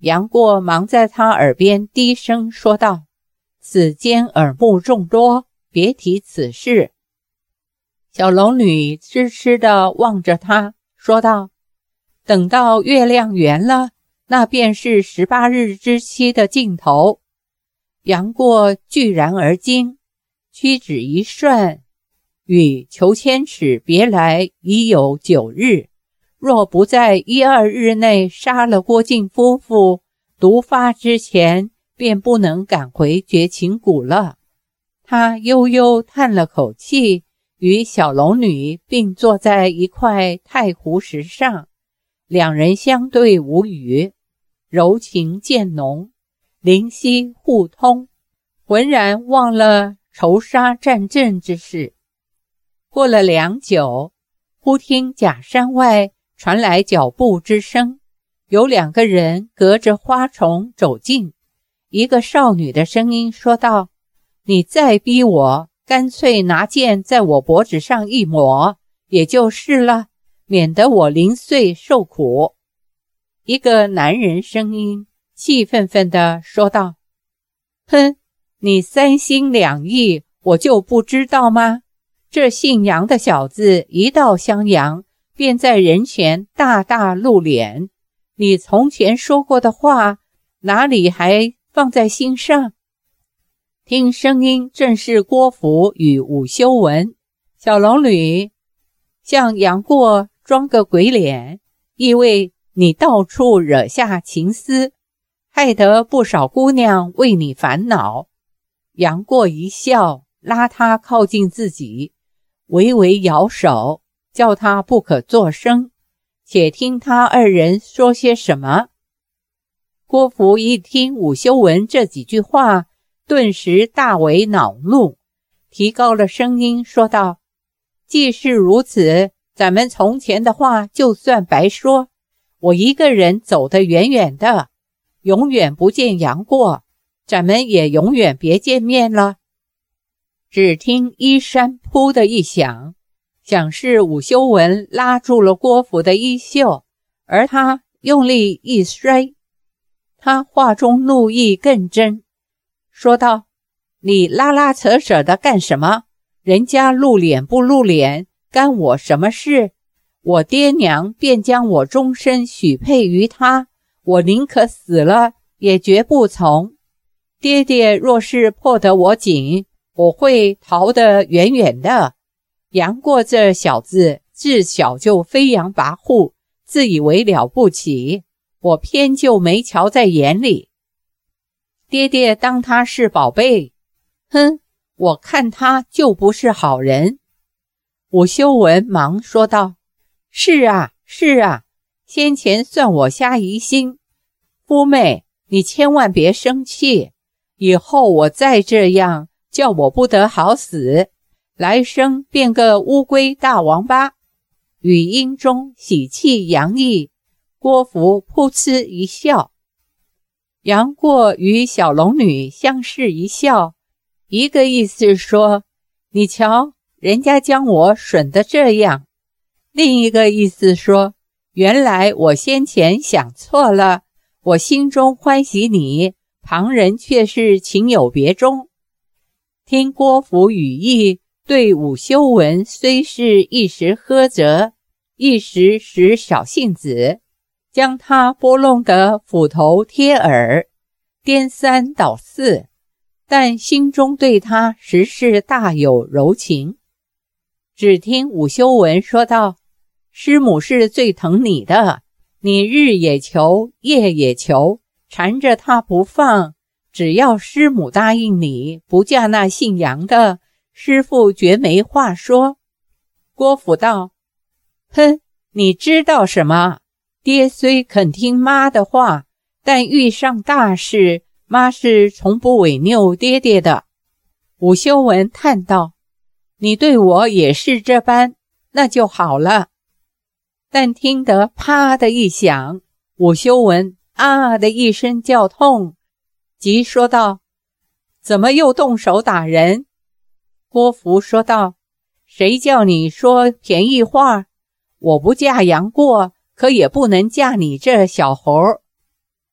杨过忙在他耳边低声说道：此间耳目众多，别提此事。小龙女痴痴地望着他，说道：等到月亮圆了，那便是十八日之期的尽头。杨过惧然而惊，屈指一算，与裘千尺别来已有九日，若不在一二日内杀了郭靖夫妇，毒发之前便不能赶回绝情谷了。他悠悠叹了口气，与小龙女并坐在一块太湖石上，两人相对无语，柔情渐浓，灵犀互通，浑然忘了仇杀战阵之事。过了良久，忽听假山外传来脚步之声，有两个人隔着花丛走近。一个少女的声音说道：你再逼我，干脆拿剑在我脖子上一抹也就是了，免得我零碎受苦。一个男人声音气愤愤地说道：哼，你三心两意，我就不知道吗？这姓杨的小子一到襄阳，便在人前大大露脸，你从前说过的话，哪里还放在心上？听声音正是郭芙与武修文。小龙女向杨过装个鬼脸，意味你到处惹下情丝，害得不少姑娘为你烦恼。杨过一笑，拉他靠近自己，微微摇手，叫他不可作声，且听他二人说些什么。郭芙一听武修文这几句话，顿时大为恼怒，提高了声音说道：既是如此，咱们从前的话就算白说，我一个人走得远远的，永远不见杨过，咱们也永远别见面了。只听衣衫扑的一响，想是武修文拉住了郭芙的衣袖，而他用力一摔。他话中怒意更真，说道：你拉拉扯扯的干什么？人家露脸不露脸，干我什么事？我爹娘便将我终身许配于他，我宁可死了也绝不从。爹爹若是迫得我紧，我会逃得远远的。杨过这小子自小就飞扬跋扈，自以为了不起，我偏就没瞧在眼里。爹爹当他是宝贝，哼，我看他就不是好人。武修文忙说道：是啊是啊，先前算我瞎疑心，夫妹你千万别生气，以后我再这样，叫我不得好死，来生变个乌龟大王八。语音中喜气洋溢，郭芙噗嗤一笑。杨过与小龙女相视一笑，一个意思说：你瞧，人家将我损得这样；另一个意思说：原来我先前想错了，我心中欢喜你，旁人却是情有别钟。听郭芙语意，对武修文虽是一时呵责，一时使小性子，将他拨弄得斧头贴耳，颠三倒四，但心中对他实是大有柔情。只听武修文说道：师母是最疼你的，你日也求，夜也求，缠着他不放，只要师母答应你不嫁那姓杨的，师父绝没话说。郭芙道：哼，你知道什么？爹虽肯听妈的话，但遇上大事，妈是从不违拗爹爹的。武修文叹道：你对我也是这般，那就好了。但听得啪的一响，武修文啊的一声叫痛，即说道：怎么又动手打人？郭芙说道：谁叫你说便宜话？我不嫁杨过，可也不能嫁你这小猴。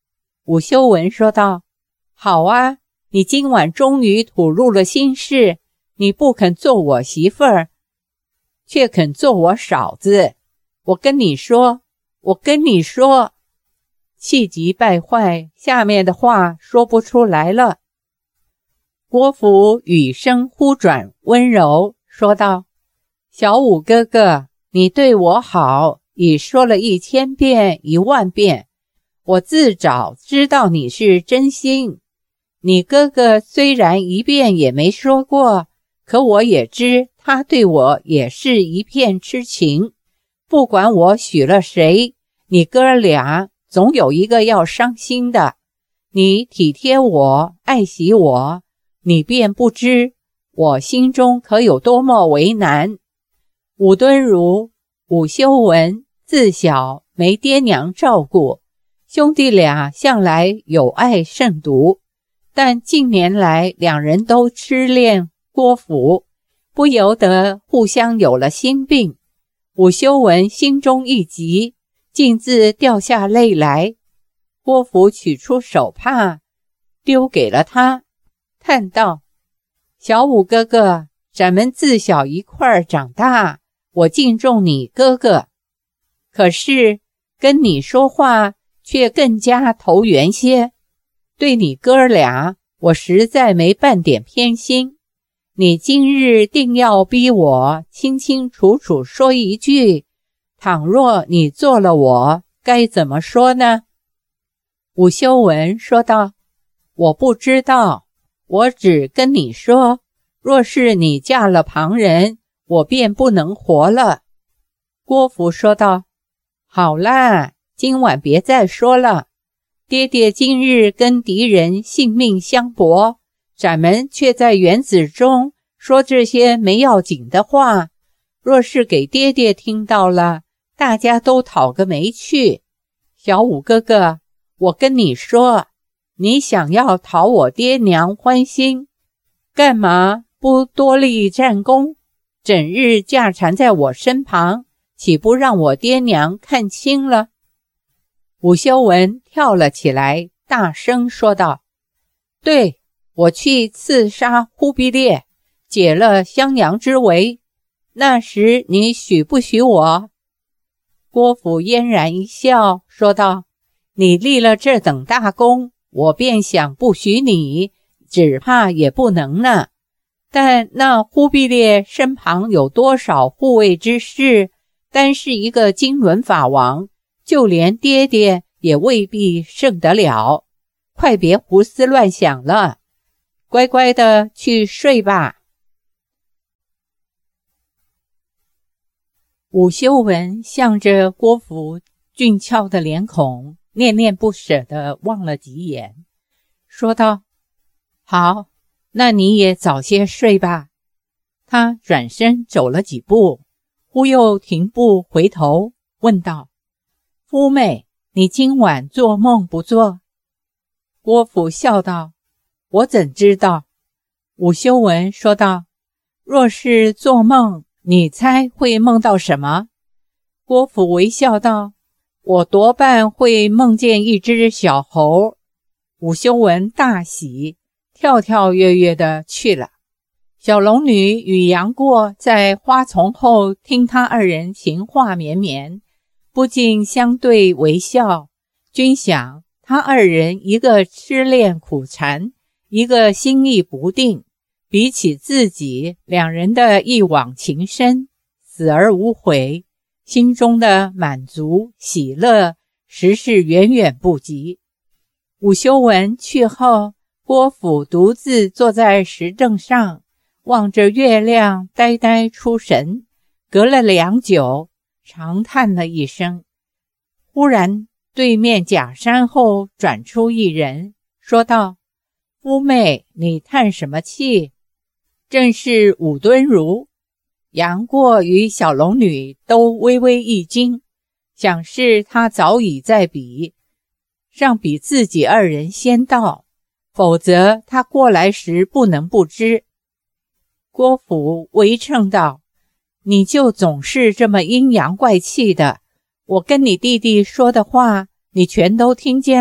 武修文说道：好啊，你今晚终于吐露了心事，你不肯做我媳妇儿，却肯做我嫂子。我跟你说，我跟你说，气急败坏，下面的话说不出来了。郭芙语声忽转温柔说道：小武哥哥，你对我好，已说了一千遍一万遍，我自早知道你是真心。你哥哥虽然一遍也没说过，可我也知他对我也是一片痴情。不管我许了谁，你哥俩总有一个要伤心的。你体贴我，爱惜我，你便不知我心中可有多么为难。武敦儒、武修文自小没爹娘照顾，兄弟俩向来友爱甚笃，但近年来两人都痴恋郭芙，不由得互相有了心病。武修文心中一急，径自掉下泪来。郭芙取出手帕丢给了他，叹道：小武哥哥，咱们自小一块儿长大，我敬重你哥哥，可是跟你说话却更加投缘些。对你哥俩，我实在没半点偏心。你今日定要逼我清清楚楚说一句，倘若你做了我，该怎么说呢？武修文说道：我不知道，我只跟你说，若是你嫁了旁人，我便不能活了。郭芙说道：好啦，今晚别再说了，爹爹今日跟敌人性命相搏，咱们却在园子中说这些没要紧的话，若是给爹爹听到了，大家都讨个没趣。小武哥哥，我跟你说，你想要讨我爹娘欢心，干嘛不多立战功，整日架缠在我身旁，岂不让我爹娘看清了？武修文跳了起来，大声说道：对，我去刺杀忽必烈，解了襄阳之围，那时你许不许我？郭芙嫣然一笑说道：你立了这等大功，我便想不许你，只怕也不能呢。但那忽必烈身旁有多少护卫之士，单是一个金轮法王，就连爹爹也未必胜得了。快别胡思乱想了，乖乖的去睡吧。武修文向着郭芙俊俏的脸孔念念不舍地望了几眼，说道：好，那你也早些睡吧。他转身走了几步，忽又停步回头问道：夫妹，你今晚做梦不做？郭芙笑道：我怎知道？武修文说道：若是做梦，你猜会梦到什么？郭芙微笑道：我多半会梦见一只小猴。武修文大喜，跳跳跃跃地去了。小龙女与杨过在花丛后听他二人情话绵绵，不禁相对微笑，均想他二人一个痴恋苦缠，一个心意不定，比起自己，两人的一往情深，死而无悔，心中的满足喜乐实是远远不及。武修文去后，郭芙独自坐在石凳上，望着月亮呆呆出神，隔了良久，长叹了一声。忽然对面假山后转出一人，说道：夫妹，你叹什么气？正是武敦儒。杨过与小龙女都微微一惊，想是他早已在彼，尚比自己二人先到，否则他过来时不能不知。郭芙微称道：你就总是这么阴阳怪气的，我跟你弟弟说的话，你全都听见了，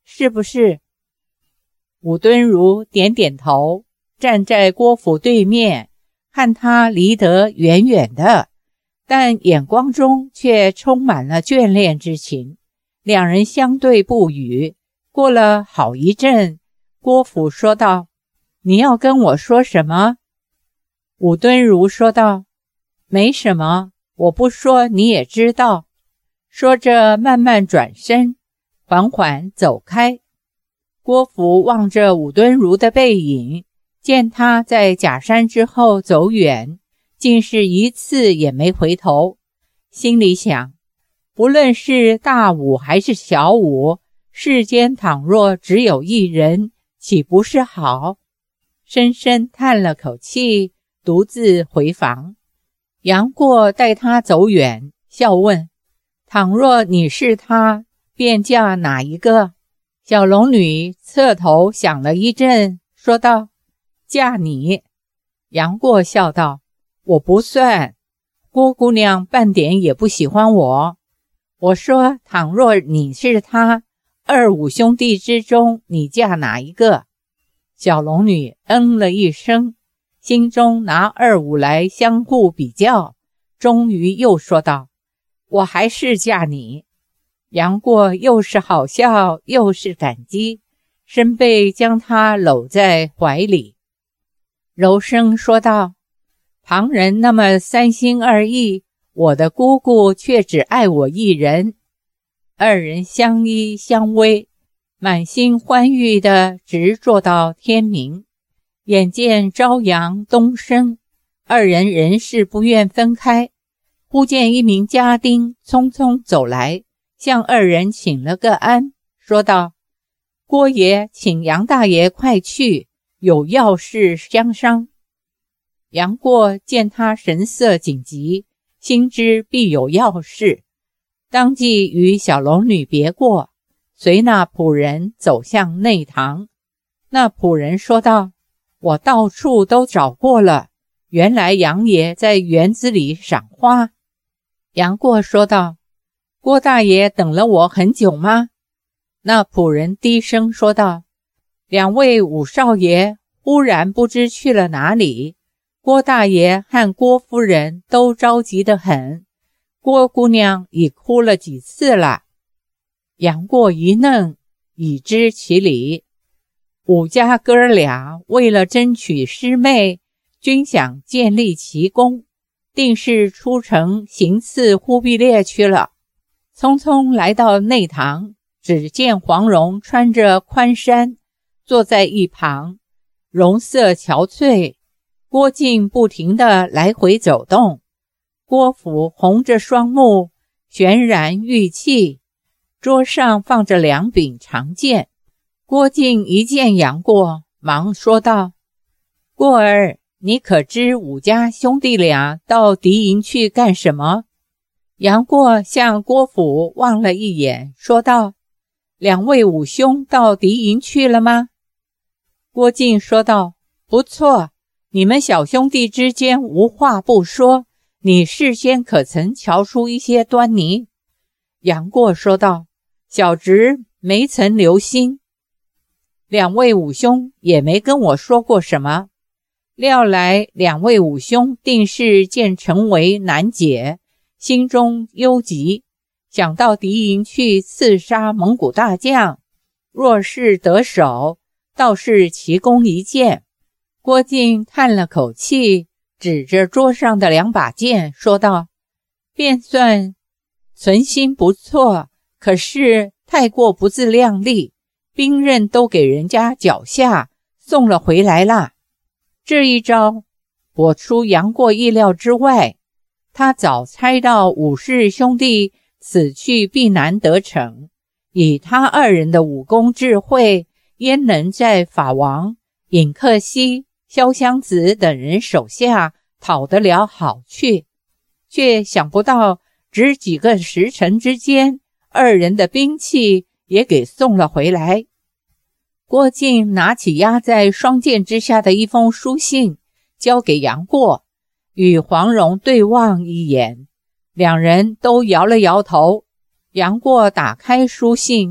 是不是？武敦如点点头，站在郭府对面，看他离得远远的，但眼光中却充满了眷恋之情。两人相对不语，过了好一阵，郭府说道：你要跟我说什么？武敦如说道：没什么，我不说你也知道。说着慢慢转身，缓缓走开。郭府望着武敦如的背影，见他在假山之后走远，竟是一次也没回头，心里想，不论是大武还是小武，世间倘若只有一人，岂不是好？深深叹了口气，独自回房。杨过带他走远，笑问：倘若你是他，便嫁哪一个？小龙女侧头想了一阵，说道：嫁你。杨过笑道：我不算，郭姑娘半点也不喜欢我。我说倘若你是他，二五兄弟之中你嫁哪一个？小龙女嗯了一声，心中拿二五来相互比较，终于又说道：我还是嫁你。杨过又是好笑又是感激，身背将他搂在怀里，柔声说道：旁人那么三心二意，我的姑姑却只爱我一人。二人相依相偎，满心欢愉地直坐到天明。眼见朝阳东升，二人仍是不愿分开。忽见一名家丁匆匆走来，向二人请了个安，说道：郭爷请杨大爷快去，有要事相商。杨过见他神色紧急，心知必有要事，当即与小龙女别过，随那仆人走向内堂。那仆人说道：我到处都找过了，原来杨爷在园子里赏花。杨过说道：郭大爷等了我很久吗？那仆人低声说道：两位五少爷忽然不知去了哪里，郭大爷和郭夫人都着急得很，郭姑娘已哭了几次了。杨过一愣，已知其理。武家哥俩为了争取师妹，均想建立奇功，定是出城行刺忽必烈去了。匆匆来到内堂，只见黄蓉穿着宽衫，坐在一旁，容色憔悴。郭靖不停地来回走动，郭府红着双目，悬然玉器，桌上放着两柄长剑。郭靖一见杨过，忙说道：过儿，你可知武家兄弟俩到敌营去干什么？杨过向郭府望了一眼，说道：两位武兄到敌营去了吗？郭靖说道：不错，你们小兄弟之间无话不说，你事先可曾瞧出一些端倪？杨过说道：小侄没曾留心。两位武兄也没跟我说过什么，料来两位武兄定是见成为难解，心中忧急，想到敌营去刺杀蒙古大将，若是得手，倒是奇功一件。郭靖叹了口气，指着桌上的两把剑说道：便算存心不错，可是太过不自量力，兵刃都给人家脚下送了回来了。这一招果出杨过意料之外，他早猜到武氏兄弟此去必难得逞，以他二人的武功智慧，焉能在法王、尹克西、萧湘子等人手下讨得了好去？却想不到只几个时辰之间，二人的兵器也给送了回来。郭靖拿起压在双剑之下的一封书信，交给杨过，与黄蓉对望一眼，两人都摇了摇头。杨过打开书信，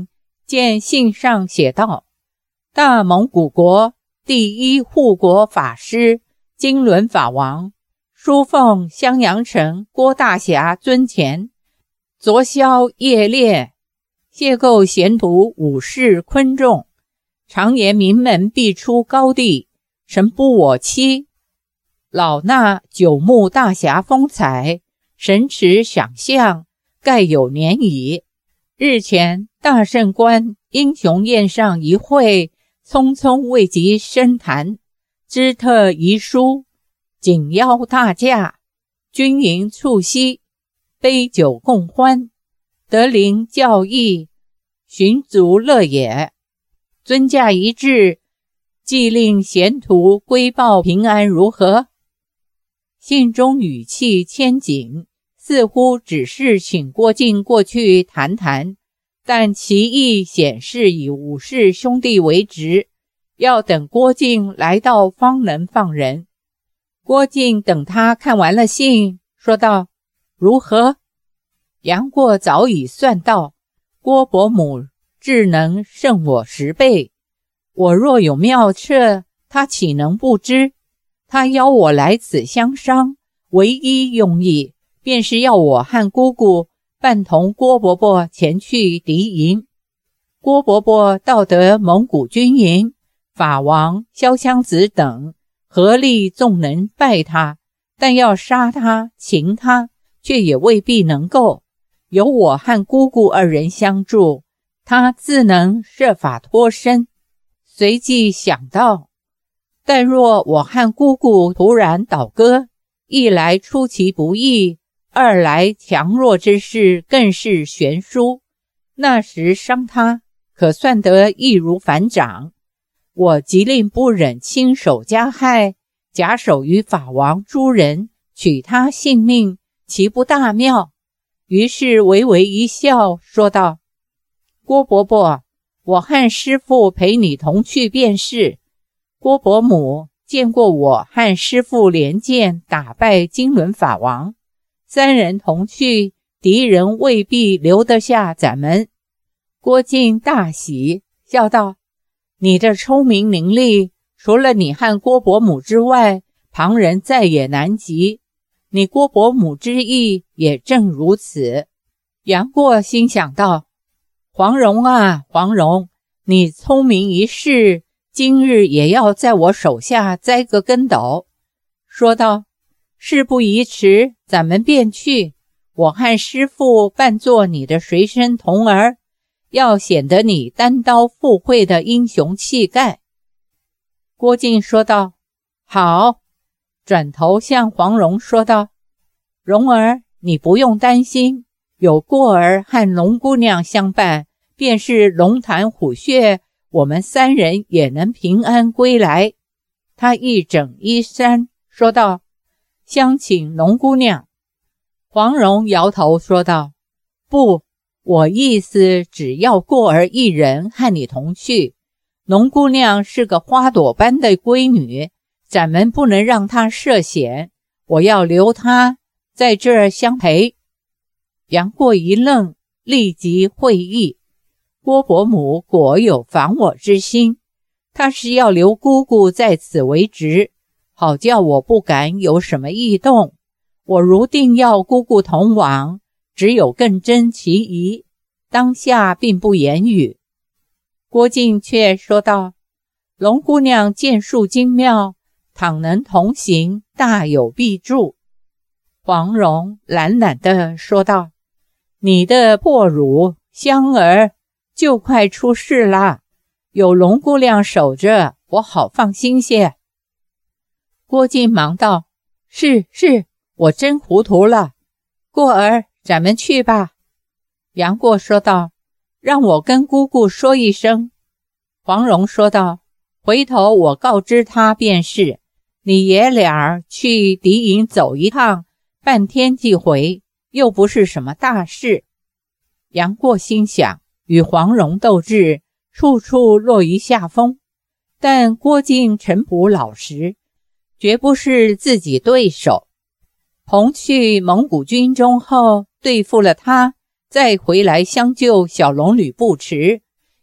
见信上写道：大蒙古国第一护国法师金轮法王书奉襄阳城郭大侠尊前，昨宵夜猎，邂逅贤徒武士昆仲，常言名门必出高第，诚不我欺。老衲久慕大侠风采，神驰想象，盖有年矣。日前大圣观英雄宴上一会，匆匆未及深谈，知特遗书，紧邀大驾，军营促膝，杯酒共欢，得临教义，寻足乐也。尊驾一致，既令贤徒归报平安，如何？信中语气谦谨，似乎只是请郭靖过去谈谈，但其意显示以武士兄弟为直，要等郭靖来到方能放人。郭靖等他看完了信，说道：如何？杨过早已算到，郭伯母智能胜我十倍，我若有妙策，他岂能不知？他邀我来此相商，唯一用意便是要我和姑姑伴同郭伯伯前去敌营。郭伯伯到得蒙古军营，法王、萧湘子等合力纵能败他，但要杀他、擒他，却也未必能够。有我和姑姑二人相助，他自能设法脱身。随即想到，但若我和姑姑突然倒戈，一来出其不意，二来强弱之势更是悬殊，那时伤他可算得易如反掌。我即令不忍亲手加害，假手于法王诸人，取他性命，岂不大妙？于是微微一笑，说道：郭伯伯，我和师父陪你同去便是。郭伯母见过我和师父连剑打败金轮法王，三人同去，敌人未必留得下咱们。郭靖大喜，笑道：你的聪明伶俐，除了你和郭伯母之外，旁人再也难及。你郭伯母之意也正如此。杨过心想道：黄蓉啊黄蓉，你聪明一世，今日也要在我手下栽个跟斗。说道：事不宜迟，咱们便去。我和师父扮作你的随身童儿，要显得你单刀赴会的英雄气概。郭靖说道：好。转头向黄蓉说道：蓉儿，你不用担心，有过儿和龙姑娘相伴，便是龙潭虎穴，我们三人也能平安归来。他一整衣衫，说道：相请龙姑娘。黄蓉摇头说道：不，我意思只要过儿一人和你同去。龙姑娘是个花朵般的闺女，咱们不能让她涉险，我要留她在这儿相陪。杨过一愣，立即会意，郭伯母果有防我之心，他是要留姑姑在此为职，好叫我不敢有什么异动。我如定要姑姑同往，只有更增其疑，当下并不言语。郭靖却说道：龙姑娘剑术精妙，倘能同行，大有裨助。黄蓉懒懒地说道：你的破乳香儿就快出事啦，有龙姑娘守着，我好放心些。郭靖忙道：是是，我真糊涂了。过儿，咱们去吧。杨过说道：让我跟姑姑说一声。黄蓉说道：回头我告知她便是，你爷俩去敌营走一趟，半天即回，又不是什么大事。杨过心想，与黄蓉斗智，处处落于下风，但郭靖陈朴老实，绝不是自己对手。同去蒙古军中后，对付了他，再回来相救小龙女不迟，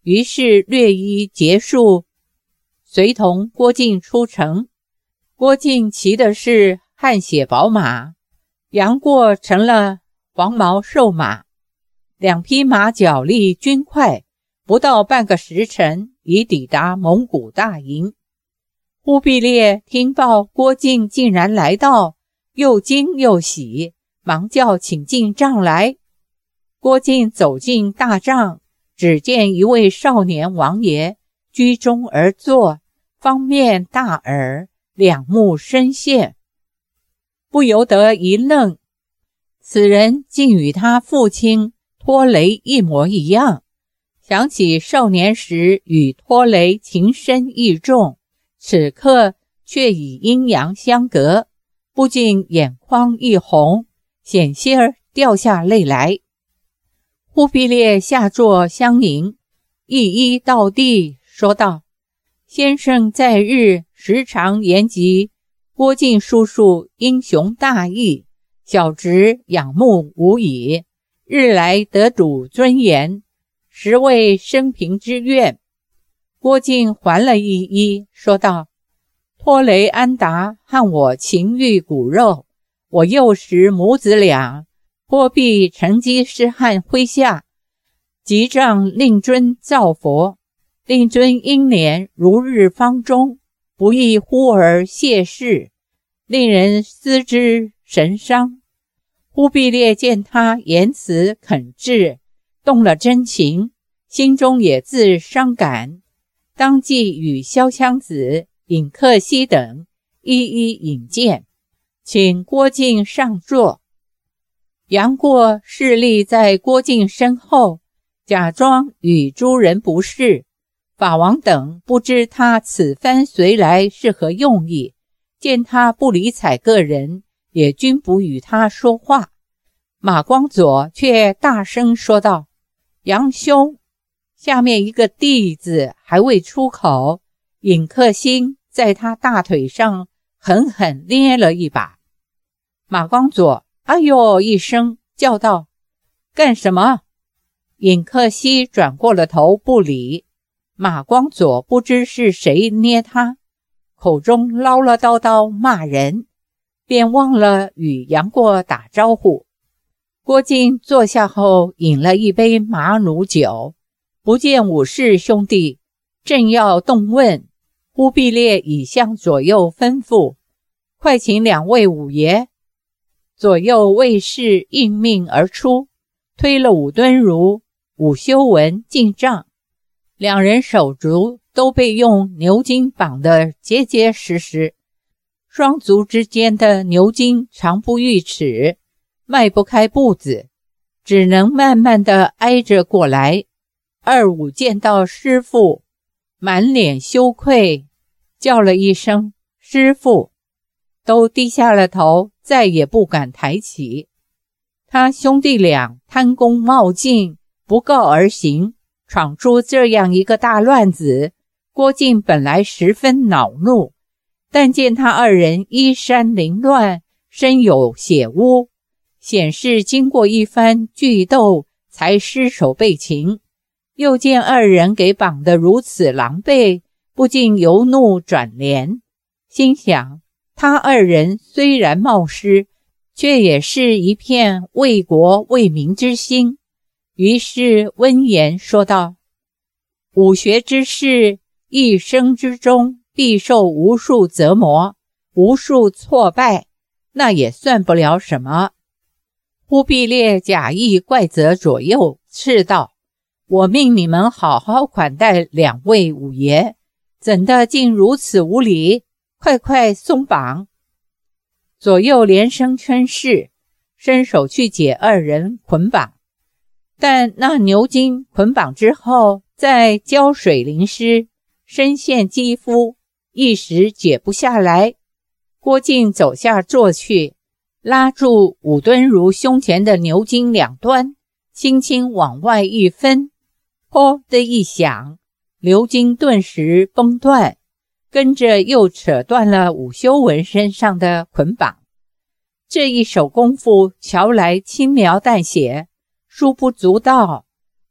于是略一结束，随同郭靖出城。郭靖骑的是汗血宝马，杨过成了黄毛瘦马，两匹马脚力均快，不到半个时辰已抵达蒙古大营。忽必烈听报郭靖竟然来到，又惊又喜，忙叫请进帐来。郭靖走进大帐，只见一位少年王爷居中而坐，方面大耳，两目深陷，不由得一愣，此人竟与他父亲拖雷一模一样。想起少年时与拖雷情深意重，此刻却已阴阳相隔，不禁眼眶一红，险些儿掉下泪来。忽必烈下座相迎，一一到地，说道：先生在日时常言及郭靖叔叔英雄大义，小侄仰慕无已，日来得主尊严，实为生平之愿。郭靖还了一一，说道：拖雷安达和我情欲骨肉，我幼时母子俩颇避成吉思汗麾下，即仗令尊造佛，令尊英年如日方中，不亦忽而谢世，令人思之神伤。忽必烈见他言辞恳挚，动了真情，心中也自伤感，当即与萧羌子、尹克息等一一引荐，请郭靖上座。杨过侍立在郭靖身后，假装与诸人不识。法王等不知他此番随来是何用意，见他不理睬个人，也均不与他说话。马光佐却大声说道：杨兄！下面一个弟字还未出口，尹克星在他大腿上狠狠捏了一把。马光佐哎呦一声叫道：干什么？尹克西转过了头不理。马光佐不知是谁捏他，口中唠唠叨叨骂人，便忘了与杨过打招呼。郭靖坐下后饮了一杯马努酒，不见武士兄弟，正要动问，忽必烈已向左右吩咐：快请两位五爷。左右卫士应命而出，推了武敦儒、武修文进帐，两人手足都被用牛筋绑得结结实实，双足之间的牛筋长不逾尺，迈不开步子，只能慢慢地挨着过来。二武见到师父，满脸羞愧，叫了一声师父，都低下了头，再也不敢抬起。他兄弟俩贪功冒进，不告而行，闯出这样一个大乱子。郭靖本来十分恼怒，但见他二人衣衫凌乱，身有血污，显示经过一番剧斗才失手被擒，又见二人给绑得如此狼狈，不禁由怒转怜，心想他二人虽然冒失，却也是一片为国为民之心。于是温言说道：武学之士，一生之中必受无数折磨，无数挫败，那也算不了什么。忽必烈假意怪责左右，斥道：我命你们好好款待两位五爷，怎的竟如此无礼？快快松绑！左右连声称是，伸手去解二人捆绑，但那牛筋捆绑之后，再浇水淋湿，深陷肌肤，一时解不下来。郭靖走下坐去，拉住武敦儒胸前的牛筋两端，轻轻往外一分，噗的一响，牛筋顿时崩断，跟着又扯断了武修文身上的捆绑。这一手功夫瞧来轻描淡写，疏不足道，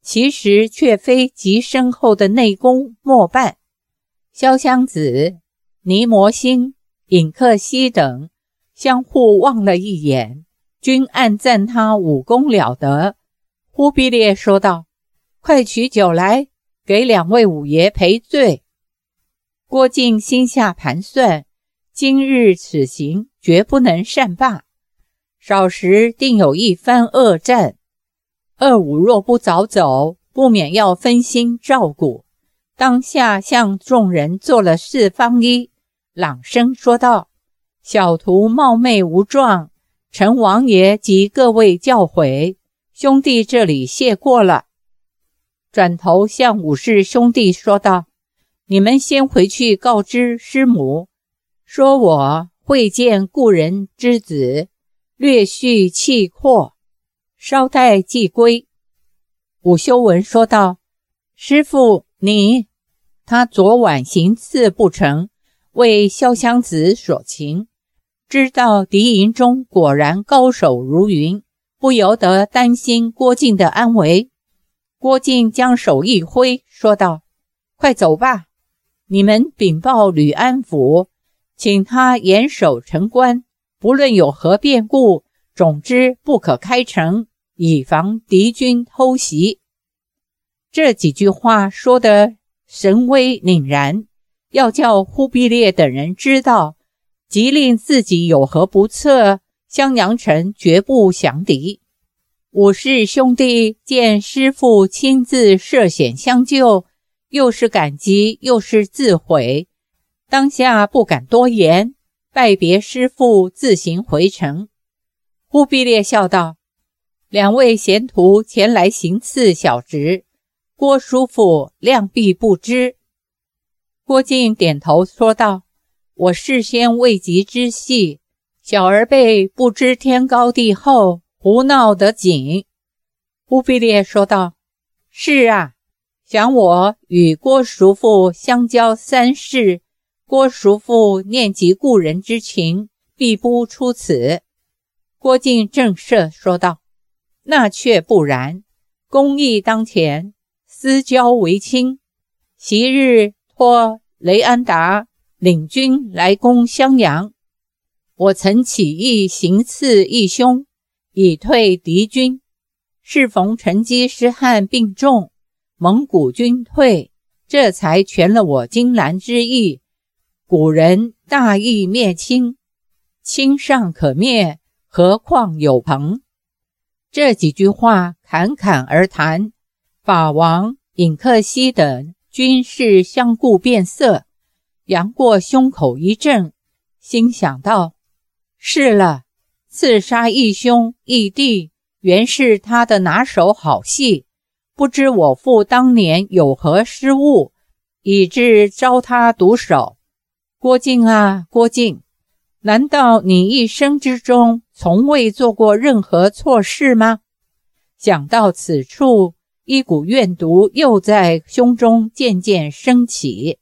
其实却非极深厚的内功莫伴。萧湘子、尼摩星、尹克西等相互望了一眼，均暗赞他武功了得。忽必烈说道：快取酒来，给两位五爷赔罪。郭靖心下盘算，今日此行绝不能善罢，少时定有一番恶战。二五若不早走，不免要分心照顾。当下向众人做了四方揖，朗声说道：小徒冒昧无状，承王爷及各位教诲，兄弟这里谢过了。转头向武氏兄弟说道：你们先回去告知师母，说我会见故人之子，略叙气阔，稍待即归。武修文说道：师父你……他昨晚行刺不成，为萧湘子所擒，知道敌营中果然高手如云，不由得担心郭靖的安危。郭靖将手一挥，说道：快走吧，你们禀报吕安府，请他严守城关，不论有何变故，总之不可开城，以防敌军偷袭。这几句话说得神威凛然，要叫忽必烈等人知道，即令自己有何不测，襄阳城绝不降敌。武氏兄弟见师父亲自涉险相救，又是感激又是自悔，当下不敢多言，拜别师父，自行回城。忽必烈笑道：两位贤徒前来行刺小侄，郭叔父谅必不知。郭靖点头说道：我事先未及知悉，小儿辈不知天高地厚，胡闹得紧。忽必烈说道：是啊，想我与郭叔父相交三世，郭叔父念及故人之情，必不出此。郭靖正色说道：那却不然，公义当前，私交为亲。昔日托雷安达领军来攻襄阳，我曾起义行刺义兄，以退敌军。适逢成吉思汗病重，蒙古军退，这才全了我金兰之意。古人大义灭亲，亲尚可灭，何况有朋。这几句话侃侃而谈，法王、尹克西等均是相顾变色，扬过胸口一震，心想道：是了，刺杀义兄义弟，原是他的拿手好戏，不知我父当年有何失误，以致招他毒手。郭靖啊郭靖，难道你一生之中从未做过任何错事吗？想到此处，一股怨毒又在胸中渐渐升起。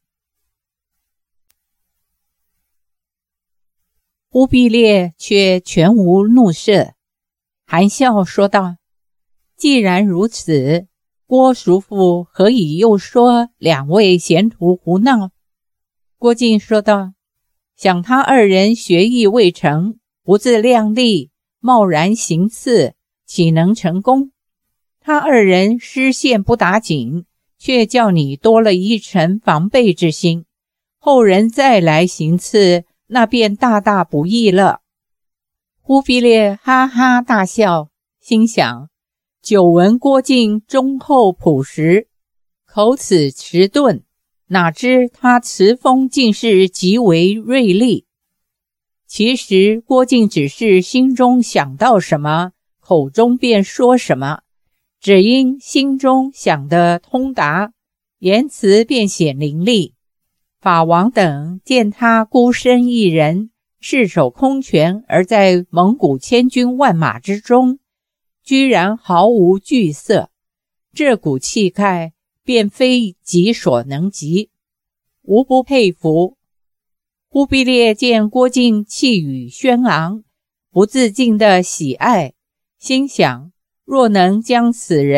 忽必烈却全无怒色，含笑说道：既然如此，郭叔父何以又说两位贤徒胡闹？郭靖说道：想他二人学艺未成，不自量力，贸然行刺，岂能成功？他二人失陷不打紧，却叫你多了一层防备之心，后人再来行刺，那便大大不易了。忽必烈哈哈大笑，心想：久闻郭靖忠厚朴实，口齿迟钝，哪知他词风竟是极为锐利。其实郭靖只是心中想到什么，口中便说什么，只因心中想得通达，言辞便显伶俐。法王等见他孤身一人，赤手空拳而在蒙古千军万马之中，居然毫无惧色，这股气概便非己所能及，无不佩服。忽必烈见郭靖气宇轩昂，不自禁的喜爱，心想若能将此人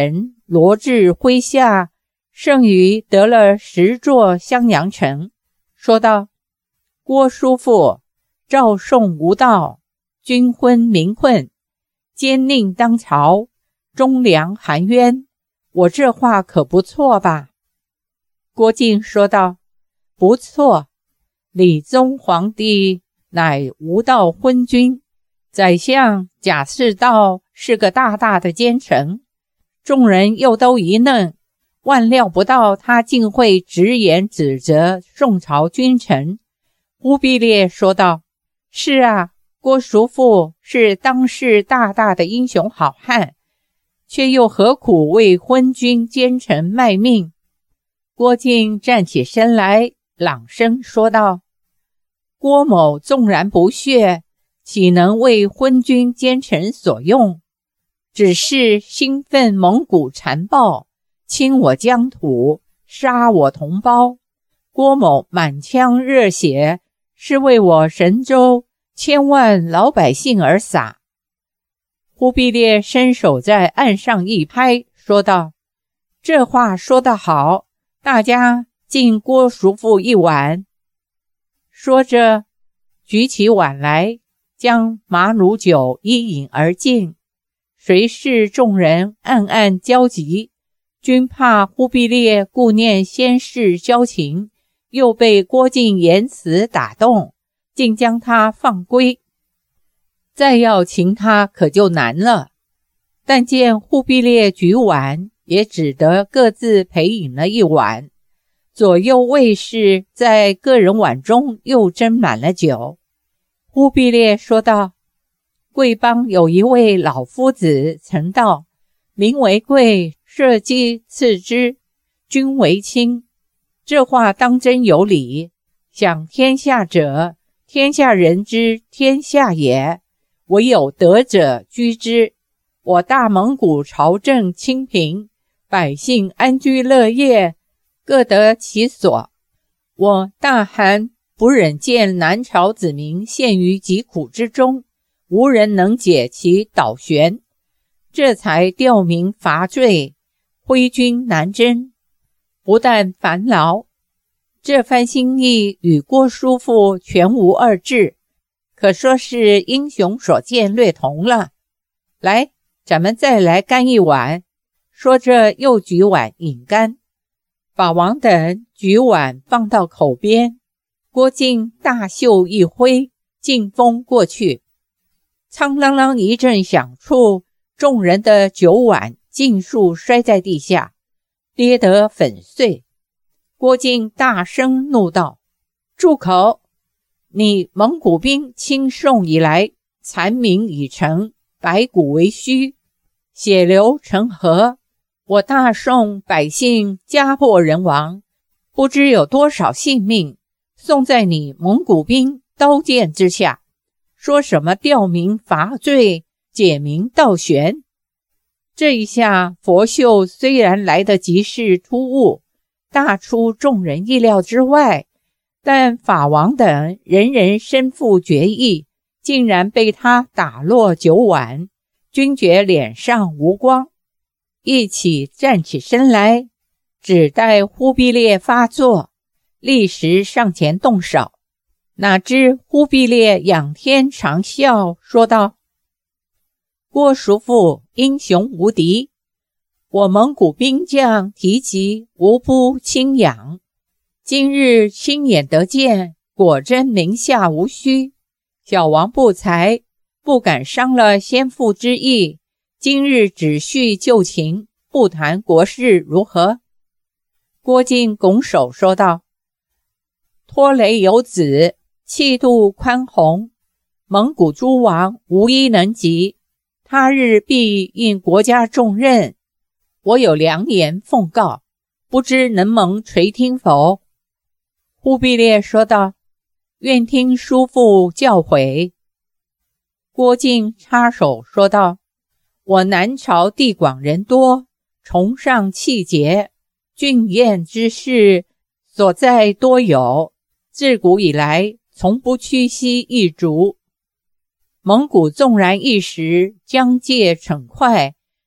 罗至麾下，剩余得了十座襄阳城，说道：郭叔父，赵宋无道，君昏民困，奸佞当朝，忠良含冤，我这话可不错吧？郭靖说道：不错，理宗皇帝乃无道昏君，宰相贾似道是个大大的奸臣，众人又都一愣，万料不到他竟会直言指责宋朝君臣。忽必烈说道：是啊，郭叔父是当世大大的英雄好汉，却又何苦为昏君奸臣卖命？郭靖站起身来，朗声说道：郭某纵然不屑，岂能为昏君奸臣所用？只是兴奋蒙古残暴，侵我疆土，杀我同胞。郭某满腔热血，是为我神州千万老百姓而洒。忽必烈伸手在案上一拍，说道：这话说得好，大家敬郭叔父一碗。说着举起碗来，将马乳酒一饮而尽。随侍众人暗暗焦急，均怕忽必烈顾念先世交情，又被郭靖言辞打动，竟将他放归。再要擒他可就难了。但见忽必烈举碗，也只得各自陪饮了一碗。左右卫士在个人碗中又斟满了酒。忽必烈说道：贵邦有一位老夫子曾道，民为贵，社稷次之，君为轻。这话当真有理，想天下者，天下人之天下也，唯有德者居之。我大蒙古朝政清平，百姓安居乐业，各得其所。我大汗不忍见南朝子民陷于疾苦之中，无人能解其倒悬，这才调民伐罪，挥军南征，不但烦劳。这番心意与郭叔父全无二致，可说是英雄所见略同了。来，咱们再来干一碗。说着又举碗饮干。法王等举碗放到口边，郭靖大袖一挥，劲风过去。苍啷啷一阵响处，众人的酒碗尽数摔在地下，跌得粉碎。郭靖大声怒道：住口！你蒙古兵侵宋以来，残民已成，白骨为虚，血流成河，我大宋百姓家破人亡，不知有多少性命送在你蒙古兵刀剑之下，说什么调民伐罪，解民倒悬。这一下佛秀虽然来得极是突兀，大出众人意料之外，但法王等人人身负绝艺，竟然被他打落酒碗，均觉脸上无光，一起站起身来，只待忽必烈发作，立时上前动手。哪知忽必烈仰天长啸，说道：郭叔父英雄无敌，我蒙古兵将提及无不钦仰，今日亲眼得见，果真名下无虚。小王不才，不敢伤了先父之意，今日只叙旧情，不谈国事，如何？郭靖拱手说道：拖雷有子，气度宽宏，蒙古诸王无一能及，他日必应国家重任，我有良言奉告，不知能蒙垂听否？忽必烈说道：愿听叔父教诲。郭靖插手说道：我南朝地广人多，崇尚气节，俊彦之士所在多有，自古以来从不屈膝一卒。蒙古纵然一时疆界逞快，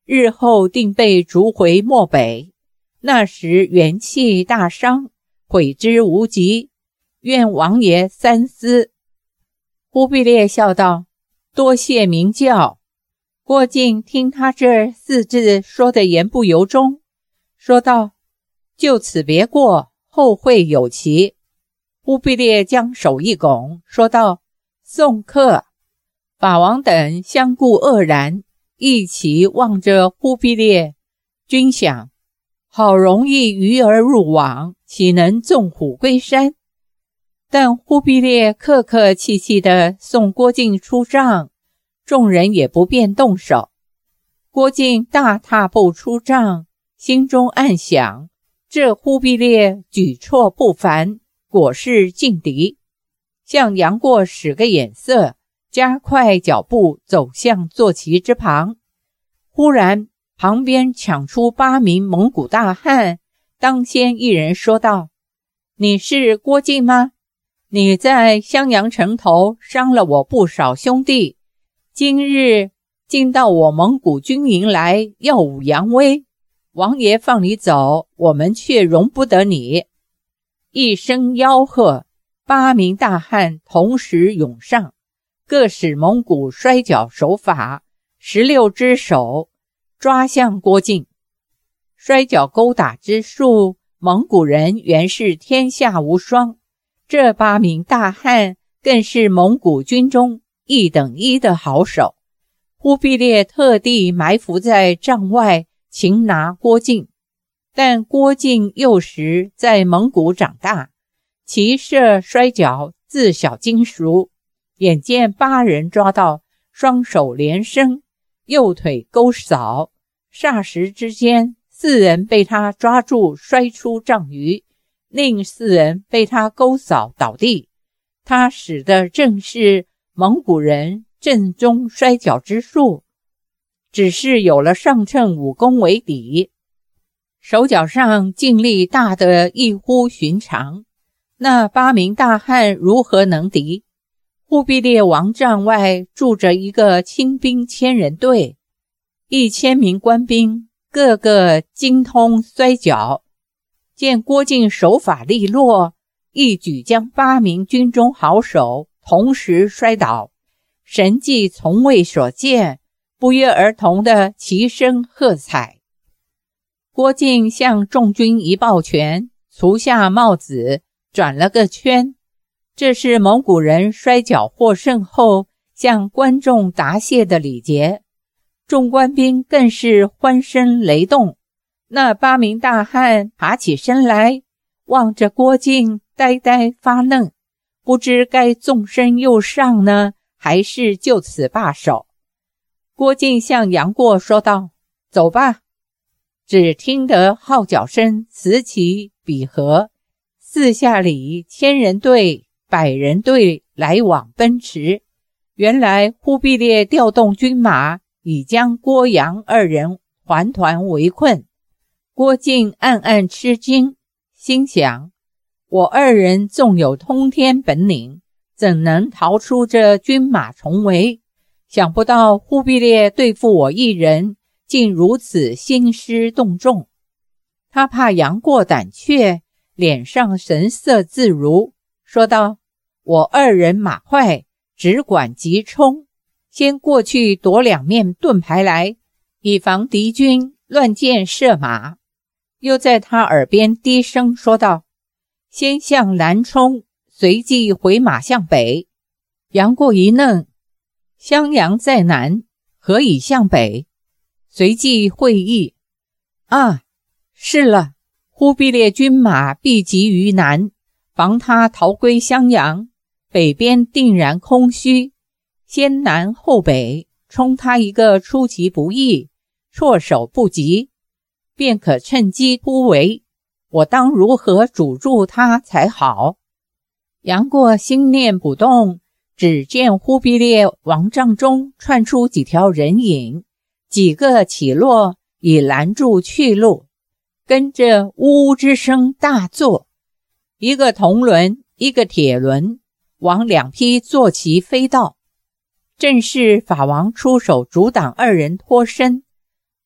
日后定被逐回漠北，那时元气大伤，悔之无及，愿王爷三思。忽必烈笑道：多谢明教。郭靖听他这四字说得言不由衷，说道：就此别过，后会有期。忽必烈将手一拱，说道：送客。法王等相顾愕然，一齐望着忽必烈。君想，好容易鱼儿入网，岂能纵虎归山？但忽必烈客客气气地送郭靖出帐，众人也不便动手。郭靖大踏步出帐，心中暗想，这忽必烈举措不凡，果是劲敌。向杨过使个眼色，加快脚步走向坐骑之旁。忽然旁边抢出八名蒙古大汉，当先一人说道：你是郭靖吗？你在襄阳城头伤了我不少兄弟，今日竟到我蒙古军营来耀武扬威，王爷放你走，我们却容不得你。一声吆喝，八名大汉同时涌上，各使蒙古摔跤手法，十六只手抓向郭靖。摔跤勾打之术，蒙古人原是天下无双，这八名大汉更是蒙古军中一等一的好手。忽必烈特地埋伏在帐外擒拿郭靖，但郭靖幼时在蒙古长大，骑射摔跤自小精熟，眼见八人抓到，双手连伸，右腿勾扫，霎时之间，四人被他抓住摔出帐隅，另四人被他勾扫倒地。他使的正是蒙古人正宗摔跤之术，只是有了上乘武功为底，手脚上劲力大得异乎寻常，那八名大汉如何能敌？忽必烈王帐外住着一个轻兵千人队，一千名官兵，个个精通摔跤。见郭靖手法利落，一举将八名军中好手同时摔倒，神迹从未所见，不约而同的齐声喝彩。郭靖向众军一抱拳，除下帽子，转了个圈，这是蒙古人摔跤获胜后向观众答谢的礼节。众官兵更是欢声雷动，那八名大汉爬起身来，望着郭靖呆呆发愣，不知该纵身又上呢，还是就此罢手。郭靖向杨过说道：走吧。只听得号角声此起彼合，四下里千人队百人队来往奔驰。原来忽必烈调动军马，已将郭杨二人团团围困。郭靖暗暗吃惊，心想：我二人纵有通天本领，怎能逃出这军马重围？想不到忽必烈对付我一人，竟如此兴师动众。他怕杨过胆怯，脸上神色自如，说道：我二人马快，只管急冲，先过去夺两面盾牌来，以防敌军乱箭射马。又在他耳边低声说道：先向南冲，随即回马向北。杨过一愣，襄阳在南，何以向北？随即会意，啊，是了，忽必烈军马必集于南，防他逃归襄阳，北边定然空虚，先南后北，冲他一个出其不意，措手不及，便可趁机突围。我当如何阻住他才好？杨过心念不动，只见忽必烈王帐中窜出几条人影，几个起落，以拦住去路，跟着呜呜之声大作，一个铜轮，一个铁轮，往两匹坐骑飞到。正是法王出手阻挡二人脱身。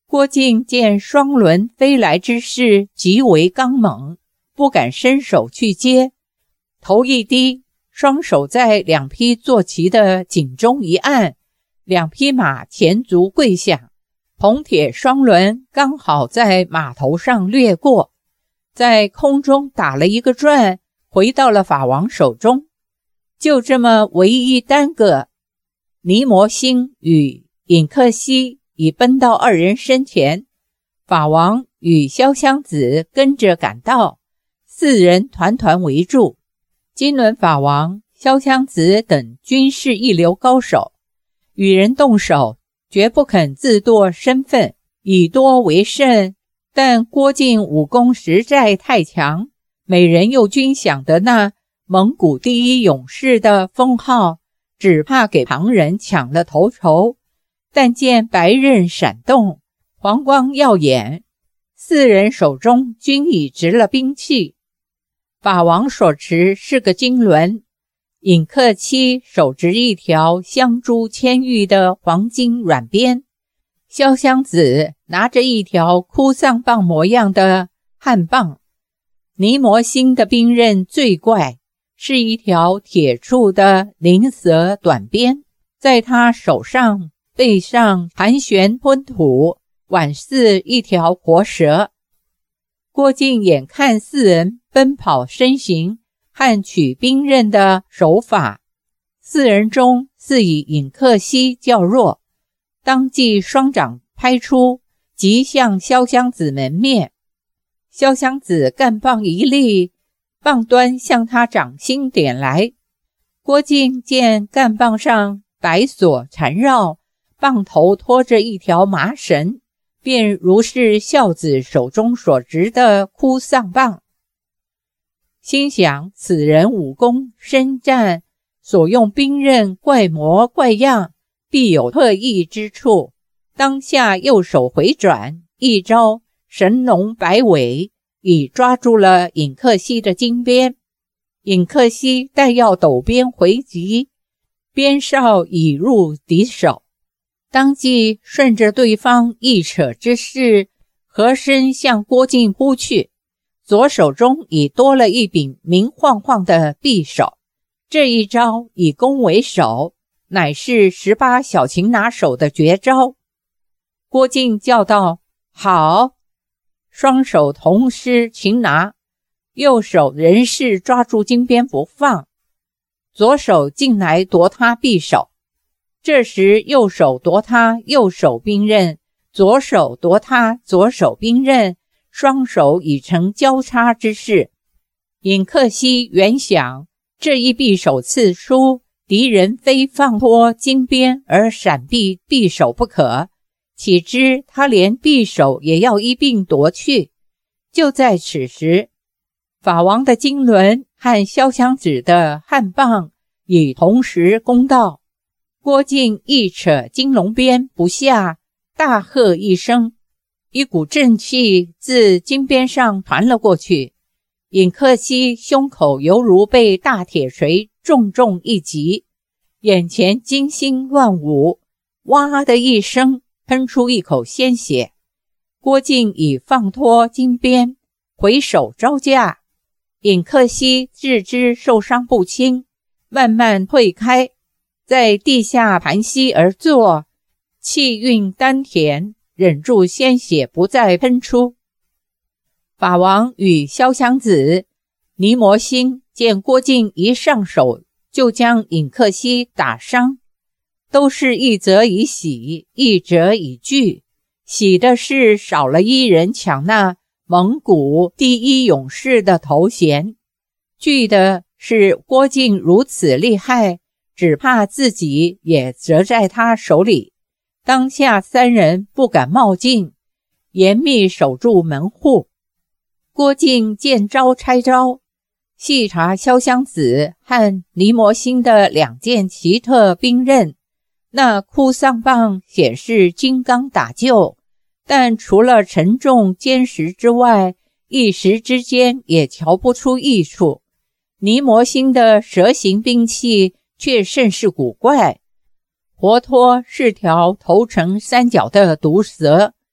郭靖见双轮飞来之势极为刚猛，不敢伸手去接，头一低，双手在两匹坐骑的颈中一按，两匹马前足跪下，铜铁双轮刚好在马头上掠过，在空中打了一个转，回到了法王手中。就这么唯一单个，尼摩星与尹克西已奔到二人身前，法王与潇湘子跟着赶到，四人团团围住。金轮法王、潇湘子等军事一流高手，与人动手绝不肯自堕身份，以多为胜。但郭靖武功实在太强，每人又均享得那蒙古第一勇士的封号，只怕给旁人抢了头筹。但见白刃闪动，黄光耀眼，四人手中均已执了兵器。法王所持是个金轮，尹克期手执一条镶珠千玉的黄金软鞭，潇湘子拿着一条哭丧棒模样的汉棒。尼摩星的兵刃最怪，是一条铁铸的灵蛇短鞭，在他手上背上盘旋吞吐，宛似一条活蛇。郭靖眼看四人奔跑身形和取兵刃的手法，四人中似以尹克西较弱，当即双掌拍出，即向潇湘子门面。潇湘子干棒一立，棒端向他掌心点来。郭靖见干棒上白索缠绕，棒头拖着一条麻绳，便如是孝子手中所执的哭丧棒。心想此人武功深湛，所用兵刃怪模怪样，必有特异之处。当下右手回转，一招神龙摆尾，已抓住了尹克西的金鞭。尹克西待要抖鞭回击，鞭哨已入敌手，当即顺着对方一扯之势，合身向郭靖扑去，左手中已多了一柄明晃晃的匕首。这一招以攻为守，乃是十八小擒拿手的绝招。郭靖叫道：好！双手同施擒拿，右手仍是抓住金鞭不放，左手进来夺他匕首。这时右手夺他右手兵刃，左手夺他左手兵刃，双手已成交叉之势。尹克西原想这一匕首刺出，敌人非放脱金鞭而闪避匕首不可，岂知他连匕首也要一并夺去。就在此时，法王的金轮和潇湘子的汉棒已同时攻到。郭靖一扯金龙鞭不下，大喝一声，一股正气自金鞭上传了过去。尹克西胸口犹如被大铁锤重重一击，眼前金星乱舞，哇的一声喷出一口鲜血。郭靖已放脱金鞭，回手招架。尹克西自知受伤不轻，慢慢退开，在地下盘膝而坐，气运丹田，忍住鲜血不再喷出。法王与潇湘子、尼摩星见郭靖一上手就将尹克西打伤，都是一则以喜，一则以惧。喜的是少了一人抢那蒙古第一勇士的头衔，惧的是郭靖如此厉害，只怕自己也折在他手里。当下三人不敢冒进，严密守住门户。郭靖见招拆招，细查潇湘子和尼摩星的两件奇特兵刃。那哭丧棒显示金刚打救，但除了沉重坚实之外，一时之间也瞧不出益处。尼摩星的蛇形兵器却甚是古怪，活脱是条头呈三角的毒蛇，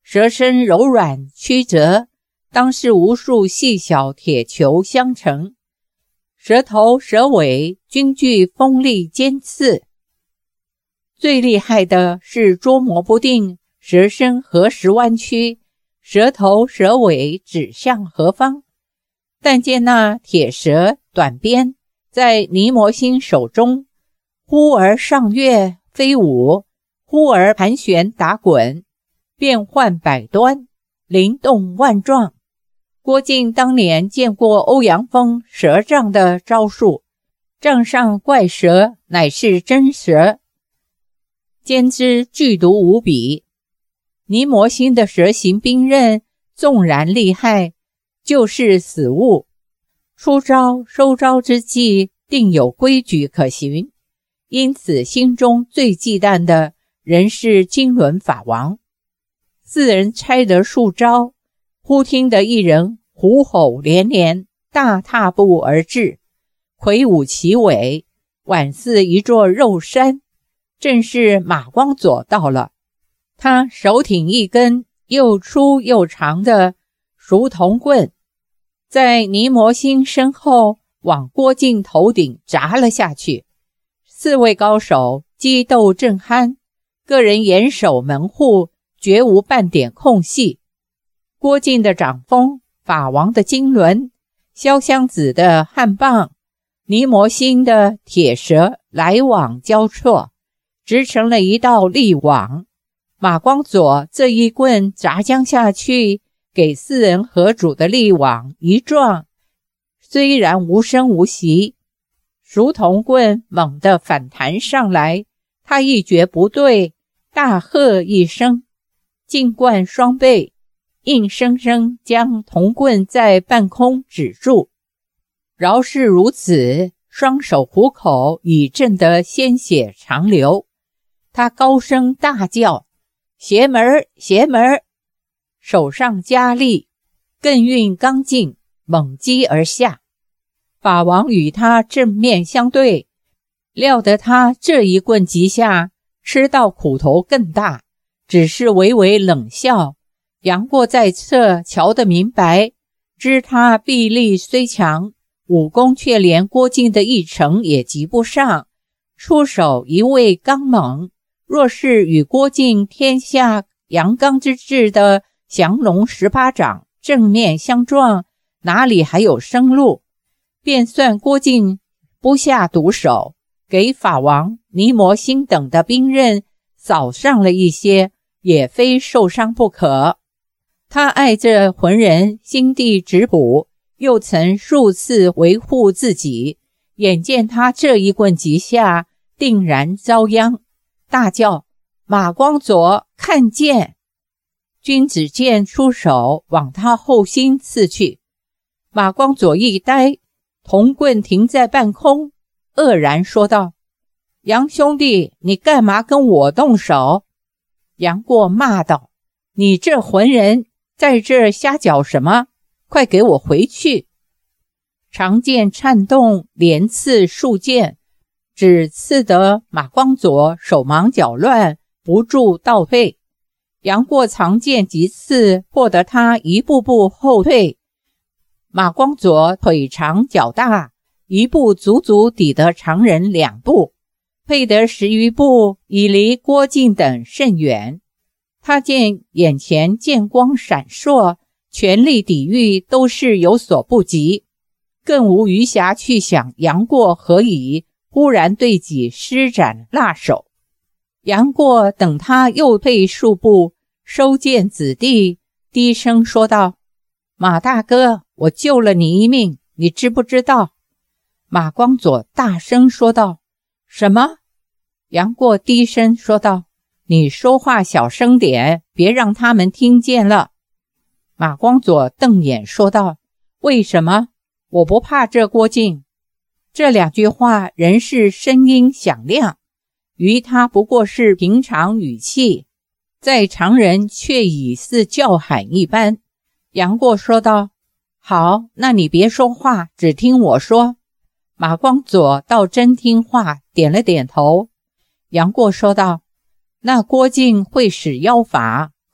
蛇身柔软曲折，当是无数细小铁球相成，蛇头蛇尾均具锋利尖刺。最厉害的是捉摸不定蛇身何时弯曲，蛇头蛇尾指向何方。但见那铁蛇短鞭在尼摩星手中，忽而上跃飞舞，忽而盘旋打滚，变幻百端，灵动万状。郭靖当年见过欧阳锋蛇杖的招数，杖上怪蛇乃是真蛇，兼之剧毒无比。尼摩星的蛇形兵刃纵然厉害，就是死物，出招收招之际定有规矩可循，因此心中最忌惮的仍是金轮法王。四人拆得数招，忽听得一人虎吼连连，大踏步而至，魁梧其尾，宛似一座肉山，正是马光佐到了。他手挺一根又粗又长的熟铜棍，在尼摩星身后往郭靖头顶砸了下去。四位高手激斗正酣，个人严守门户，绝无半点空隙。郭靖的掌风，法王的金轮，潇湘子的汉棒，尼摩星的铁蛇来往交错，织成了一道利网。马光佐这一棍砸将下去，给四人合主的利网一撞，虽然无声无息，熟铜棍猛地反弹上来，他一觉不对，大喝一声，劲贯双背，硬生生将铜棍在半空止住。饶是如此，双手虎口已震得鲜血长流，他高声大叫：邪门邪门！手上加力，更运刚劲，猛击而下。法王与他正面相对，料得他这一棍击下，吃到苦头更大，只是微微冷笑。杨过在侧瞧得明白，知他臂力虽强，武功却连郭靖的一成也及不上，出手一味刚猛，若是与郭靖天下阳刚之志的降龙十八掌正面相撞，哪里还有生路？便算郭靖不下毒手，给法王、尼摩星等的兵刃扫上了一些，也非受伤不可。他爱这浑人心地质朴，又曾数次维护自己，眼见他这一棍击下，定然遭殃，大叫：马光佐看剑！君子剑出手，往他后心刺去。马光佐一呆，铜棍停在半空，愕然说道：杨兄弟，你干嘛跟我动手？杨过骂道：你这浑人，在这瞎搅什么？快给我回去！长剑颤动，连刺数剑，只刺得马光佐手忙脚乱，不住倒退。杨过藏剑急刺，迫得他一步步后退。马光佐腿长脚大，一步足足抵得常人两步，配得十余步，已离郭靖等甚远。他见眼前剑光闪烁，全力抵御都是有所不及，更无余暇去想杨过何以忽然对己施展辣手。杨过等他又退数步，收剑子弟，低声说道：马大哥，我救了你一命，你知不知道？马光佐大声说道：什么？杨过低声说道：你说话小声点，别让他们听见了。马光佐瞪眼说道：为什么？我不怕这郭靖。这两句话仍是声音响亮，于他不过是平常语气，在常人却已似叫喊一般。杨过说道：好，那你别说话，只听我说。马光佐倒真听话，点了点头。杨过说道：那郭靖会使妖法，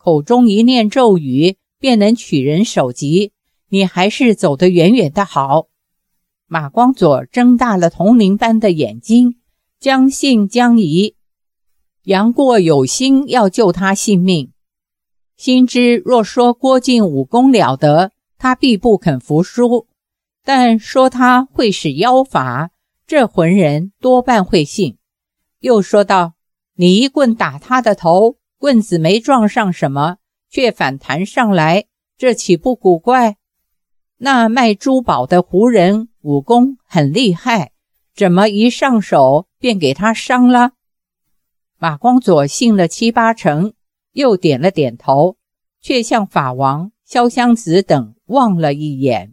口中一念咒语便能取人首级，你还是走得远远的好。马光佐睁大了铜铃般的眼睛，将信将疑。杨过有心要救他性命，心知若说郭靖武功了得，他必不肯服输，但说他会使妖法，这浑人多半会信。又说道，你一棍打他的头，棍子没撞上什么，却反弹上来，这岂不古怪？那卖珠宝的胡人武功很厉害，怎么一上手便给他伤了？马光佐信了七八成，又点了点头，却向法王、潇湘子等望了一眼。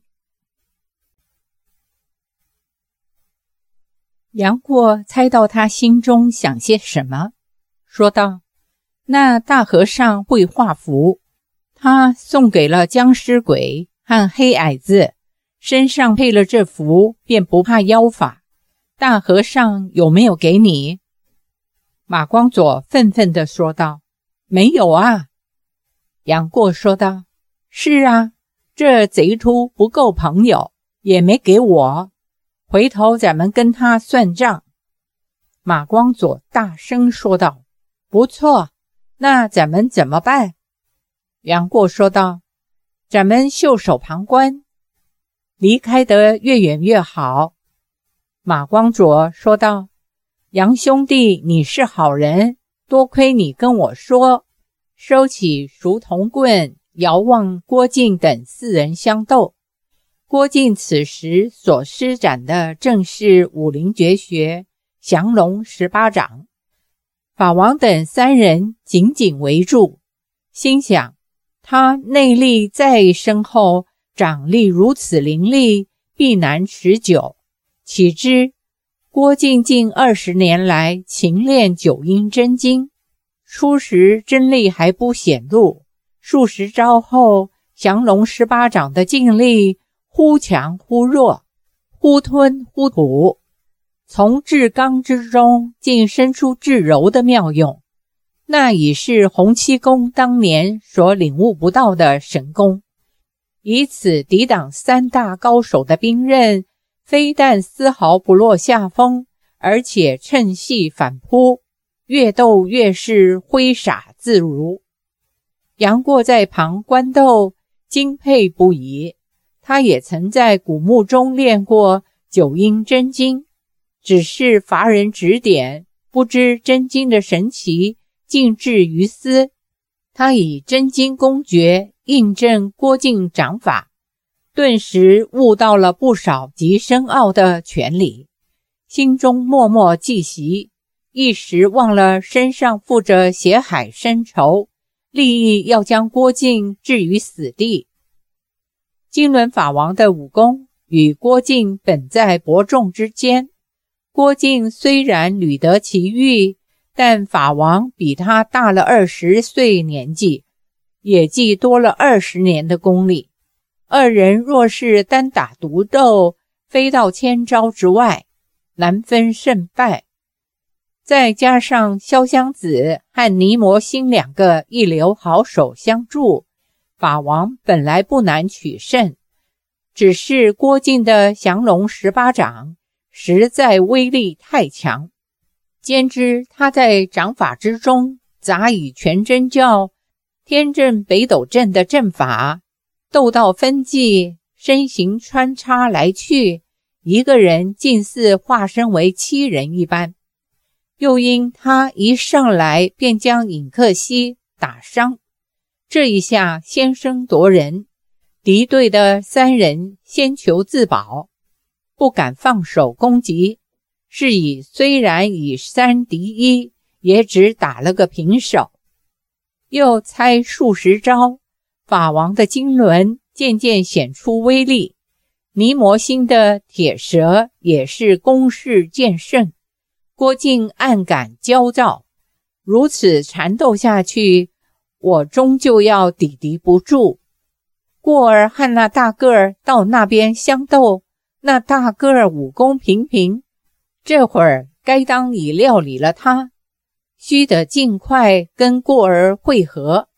杨过猜到他心中想些什么，说道，那大和尚会画符，他送给了僵尸鬼和黑矮子，身上配了这符，便不怕妖法。大和尚有没有给你？马光佐愤愤地说道，没有啊。杨过说道，是啊，这贼秃不够朋友，也没给我，回头咱们跟他算账。马光佐大声说道，不错，那咱们怎么办？杨过说道，咱们袖手旁观，离开得越远越好。马光佐说道，杨兄弟你是好人，多亏你跟我说。收起熟铜棍，遥望郭靖等四人相斗。郭靖此时所施展的正是武林绝学降龙十八掌。法王等三人紧紧围住，心想他内力再深厚，掌力如此凌厉，必难持久。岂知郭靖近二十年来勤练九阴真经，初时真力还不显露，数十招后，降龙十八掌的劲力忽强忽弱，忽吞忽吐，从至刚之中竟生出至柔的妙用，那已是洪七公当年所领悟不到的神功。以此抵挡三大高手的兵刃，非但丝毫不落下风，而且趁隙反扑，越斗越是挥洒自如。杨过在旁观斗，敬佩不已。他也曾在古墓中练过九阴真经，只是乏人指点，不知真经的神奇尽至于斯。他以真经公诀印证郭靖掌法，顿时悟到了不少极深奥的权理，心中默默记习，一时忘了身上负着血海深仇，立意要将郭靖置于死地。金轮法王的武功与郭靖本在伯仲之间，郭靖虽然屡得奇遇，但法王比他大了二十岁年纪，也既多了二十年的功力。二人若是单打独斗，非到千招之外，难分胜败。再加上潇湘子和尼摩星两个一流好手相助，法王本来不难取胜，只是郭靖的降龙十八掌实在威力太强，兼之他在掌法之中杂以全真教、天正北斗阵的阵法，斗道分际，身形穿插来去，一个人近似化身为七人一般。又因他一上来便将尹克西打伤，这一下先声夺人，敌对的三人先求自保，不敢放手攻击，是以虽然以三敌一，也只打了个平手。又猜数十招，法王的金轮渐渐显出威力，尼摩星的铁蛇也是攻势渐盛。郭靖暗感焦躁，如此缠斗下去，我终究要抵敌不住。过儿和那大个儿到那边相斗，那大个儿武功平平，这会儿该当已料理了他，须得尽快跟过儿会合。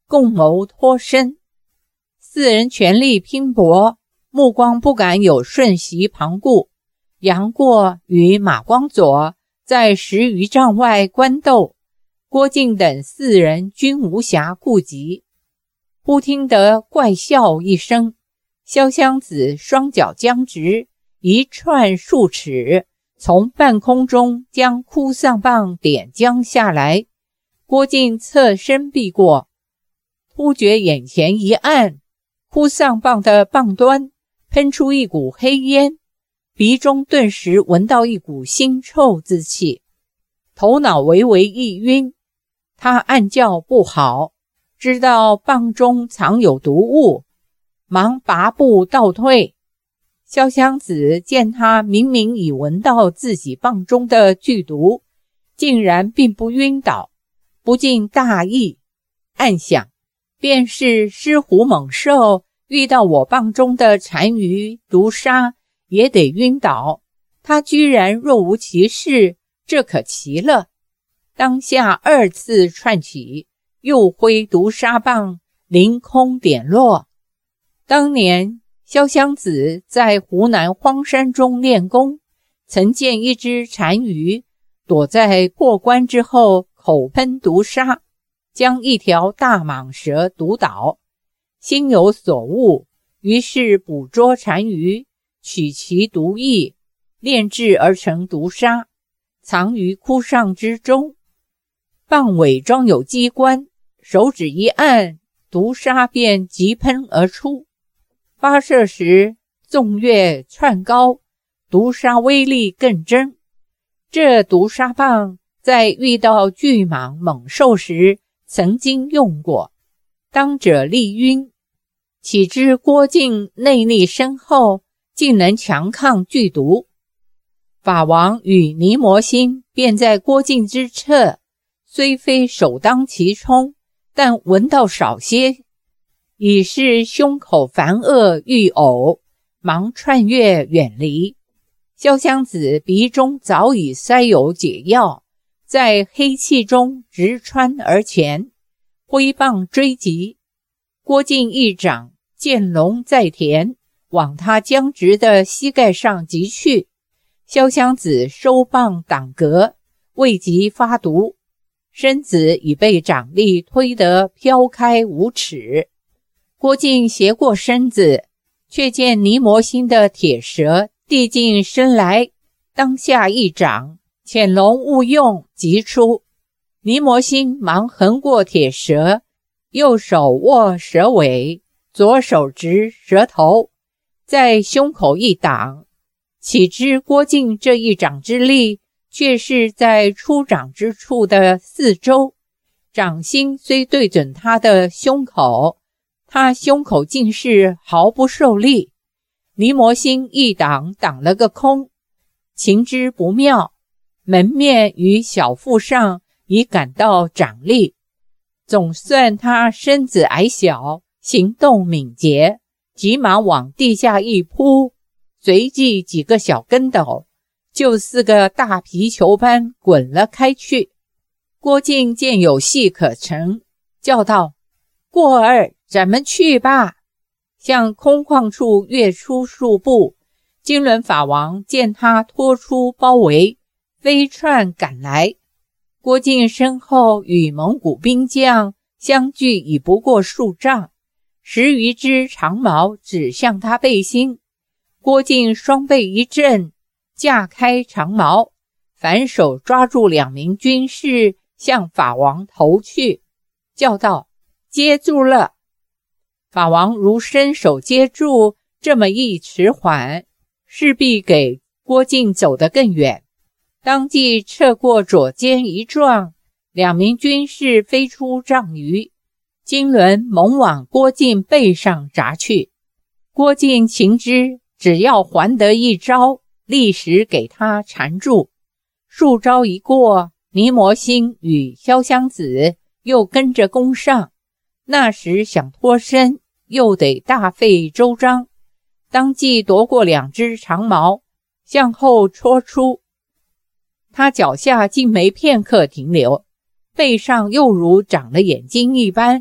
共谋脱身。四人全力拼搏，目光不敢有瞬息旁顾。杨过与马光佐在十余丈外观斗，郭靖等四人均无暇顾及。忽听得怪笑一声，潇湘子双脚僵直，一窜数尺，从半空中将哭丧棒点将下来。郭靖侧身避过，突觉眼前一暗，哭丧棒的棒端喷出一股黑烟，鼻中顿时闻到一股腥臭之气，头脑微微一晕。他暗叫不好，知道棒中藏有毒物，忙拔步倒退。潇湘子见他明明已闻到自己棒中的剧毒，竟然并不晕倒，不禁大意，暗想，便是狮虎猛兽遇到我棒中的单于毒杀，也得晕倒，他居然若无其事，这可奇了。当下二次窜起，又挥毒杀棒，凌空点落。当年潇湘子在湖南荒山中练功，曾见一只单于躲在破关之后口喷毒杀，将一条大蟒蛇毒倒，心有所悟，于是捕捉单于，取其毒液，炼制而成毒杀，藏于窟上之中。棒尾装有机关，手指一按，毒杀便急喷而出。发射时纵跃窜高，毒杀威力更增。这毒杀棒在遇到巨蟒猛兽时曾经用过，当者力晕。岂知郭靖内力深厚，竟能强抗剧毒。法王与尼摩星便在郭靖之侧，虽非首当其冲，但闻到少些，已是胸口烦恶欲呕，忙窜跃远离。潇湘子鼻中早已塞有解药，在黑气中直穿而前，挥棒追击。郭靖一掌见龙在田，往他僵直的膝盖上击去。潇湘子收棒挡格，未及发毒，身子已被掌力推得飘开五尺。郭靖斜过身子，却见尼摩星的铁蛇递近身来，当下一掌，潜龙勿用击出。尼摩星忙横过铁蛇，右手握蛇尾，左手执蛇头，在胸口一挡。岂知郭靖这一掌之力，却是在出掌之处的四周，掌心虽对准他的胸口，他胸口竟是毫不受力。尼摩星一挡挡了个空，情之不妙，门面与小腹上已感到掌力。总算他身子矮小，行动敏捷，急忙往地下一扑，随即几个小跟斗，就似个大皮球般滚了开去。郭靖见有戏可乘，叫道：过儿，咱们去吧。向空旷处跃出数步，金轮法王见他脱出包围，飞窜赶来。郭靖身后与蒙古兵将相距已不过数丈，十余只长矛指向他背心。郭靖双背一震，架开长矛，反手抓住两名军士，向法王投去，叫道：接住了。法王如伸手接住，这么一迟缓，势必给郭靖走得更远。当即侧过左肩一撞，两名军士飞出丈余，金轮猛往郭靖背上砸去。郭靖情知只要还得一招，立时给他缠住。数招一过，尼摩星与潇湘子又跟着攻上，那时想脱身，又得大费周章，当即夺过两只长矛，向后戳出。他脚下竟没片刻停留，背上又如长了眼睛一般，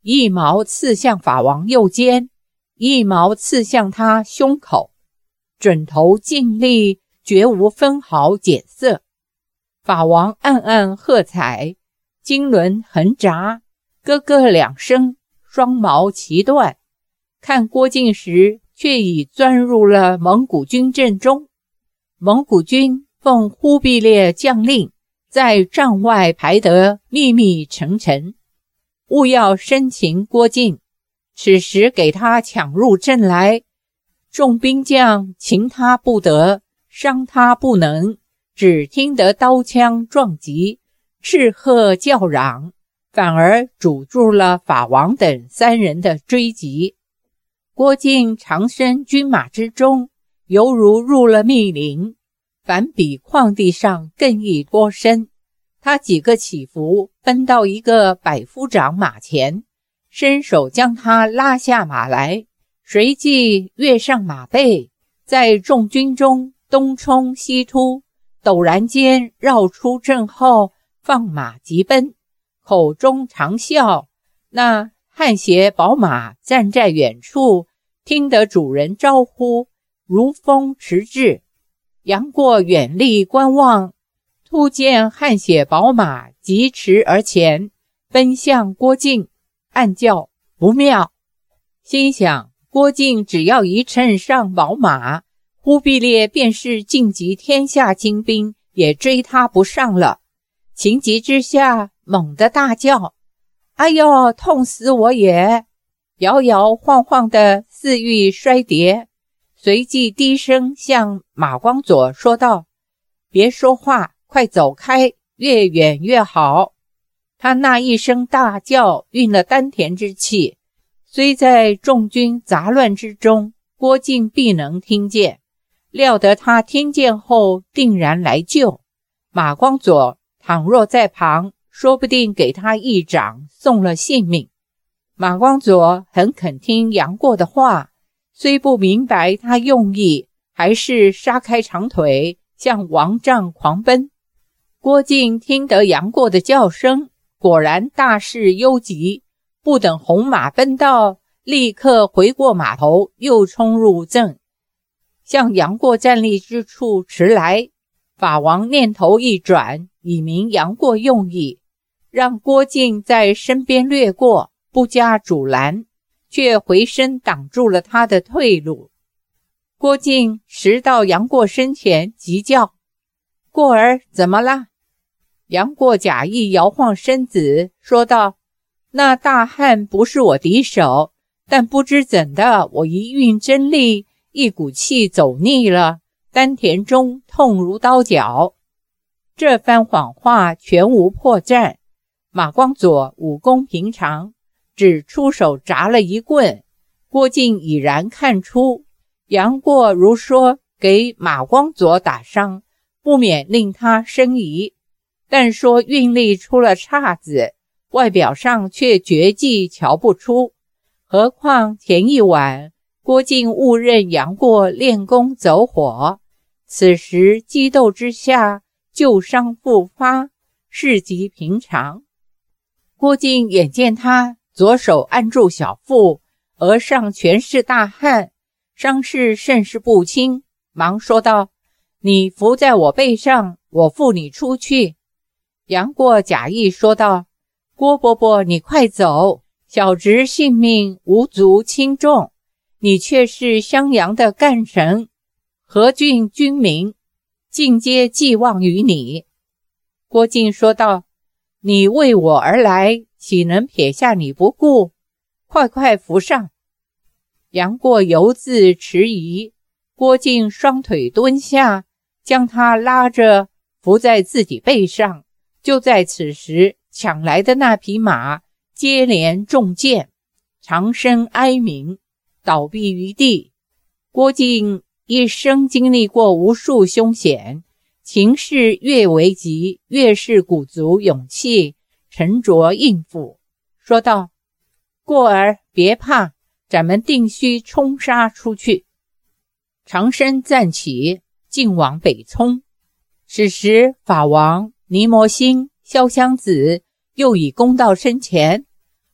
一矛刺向法王右肩，一矛刺向他胸口，准头尽力，绝无分毫减色。法王暗暗喝彩，经纶横眨，咯咯两声，双矛齐断。看郭靖时，却已钻入了蒙古军阵中。蒙古军奉忽必烈将令，在帐外排得密密沉沉，务要生擒郭靖。此时给他抢入阵来，众兵将擒他不得，伤他不能，只听得刀枪撞击，斥喝叫嚷，反而阻住了法王等三人的追击。郭靖长身军马之中，犹如入了密林，反比旷地上更易脱身。他几个起伏，奔到一个百夫长马前，伸手将他拉下马来，随即跃上马背，在众军中东冲西突，陡然间绕出阵后，放马急奔，口中长啸。那汗血宝马站在远处，听得主人招呼，如风驰至。杨过远立观望，突见汗血宝马疾驰而前，奔向郭靖，暗叫不妙，心想郭靖只要一乘上宝马，忽必烈便是晋级天下精兵，也追他不上了。情急之下，猛地大叫：哎呦，痛死我也！摇摇晃晃的似欲摔跌，随即低声向马光佐说道：别说话，快走开，越远越好。他那一声大叫运了丹田之气，虽在众军杂乱之中，郭靖必能听见。料得他听见后定然来救，马光佐倘若在旁，说不定给他一掌送了性命。马光佐很肯听杨过的话，虽不明白他用意，还是撒开长腿向王帐狂奔。郭靖听得杨过的叫声，果然大势忧急，不等红马奔到，立刻回过马头，又冲入阵，向杨过站立之处驰来。法王念头一转，以明杨过用意，让郭靖在身边掠过，不加阻拦，却回身挡住了他的退路。郭靖驰到杨过身前，急叫：过儿怎么了？杨过假意摇晃身子，说道：那大汉不是我敌手，但不知怎的，我一运真力，一股气走逆了，丹田中痛如刀绞。这番谎话全无破绽。马光佐武功平常，只出手砸了一棍，郭靖已然看出杨过如说给马光佐打伤，不免令他生疑，但说运力出了岔子，外表上却绝技瞧不出。何况前一晚郭靖误认杨过练功走火，此时激斗之下旧伤复发，事极平常。郭靖眼见他左手按住小腹，额上全是大汗，伤势甚是不轻，忙说道：你伏在我背上，我扶你出去。杨过假意说道：郭伯伯你快走，小侄性命无足轻重，你却是襄阳的干臣，何郡军民，尽皆寄望于你。郭靖说道：你为我而来，岂能撇下你不顾？快快扶上。杨过犹自迟疑，郭靖双腿蹲下，将他拉着扶在自己背上。就在此时，抢来的那匹马接连中箭，长声哀鸣，倒毙于地。郭靖一生经历过无数凶险，情势越为急，越是鼓足勇气，沉着应付，说道：过儿别怕，咱们定须冲杀出去。长身站起，径往北冲。此时法王、尼摩星、潇湘子又已攻到身前，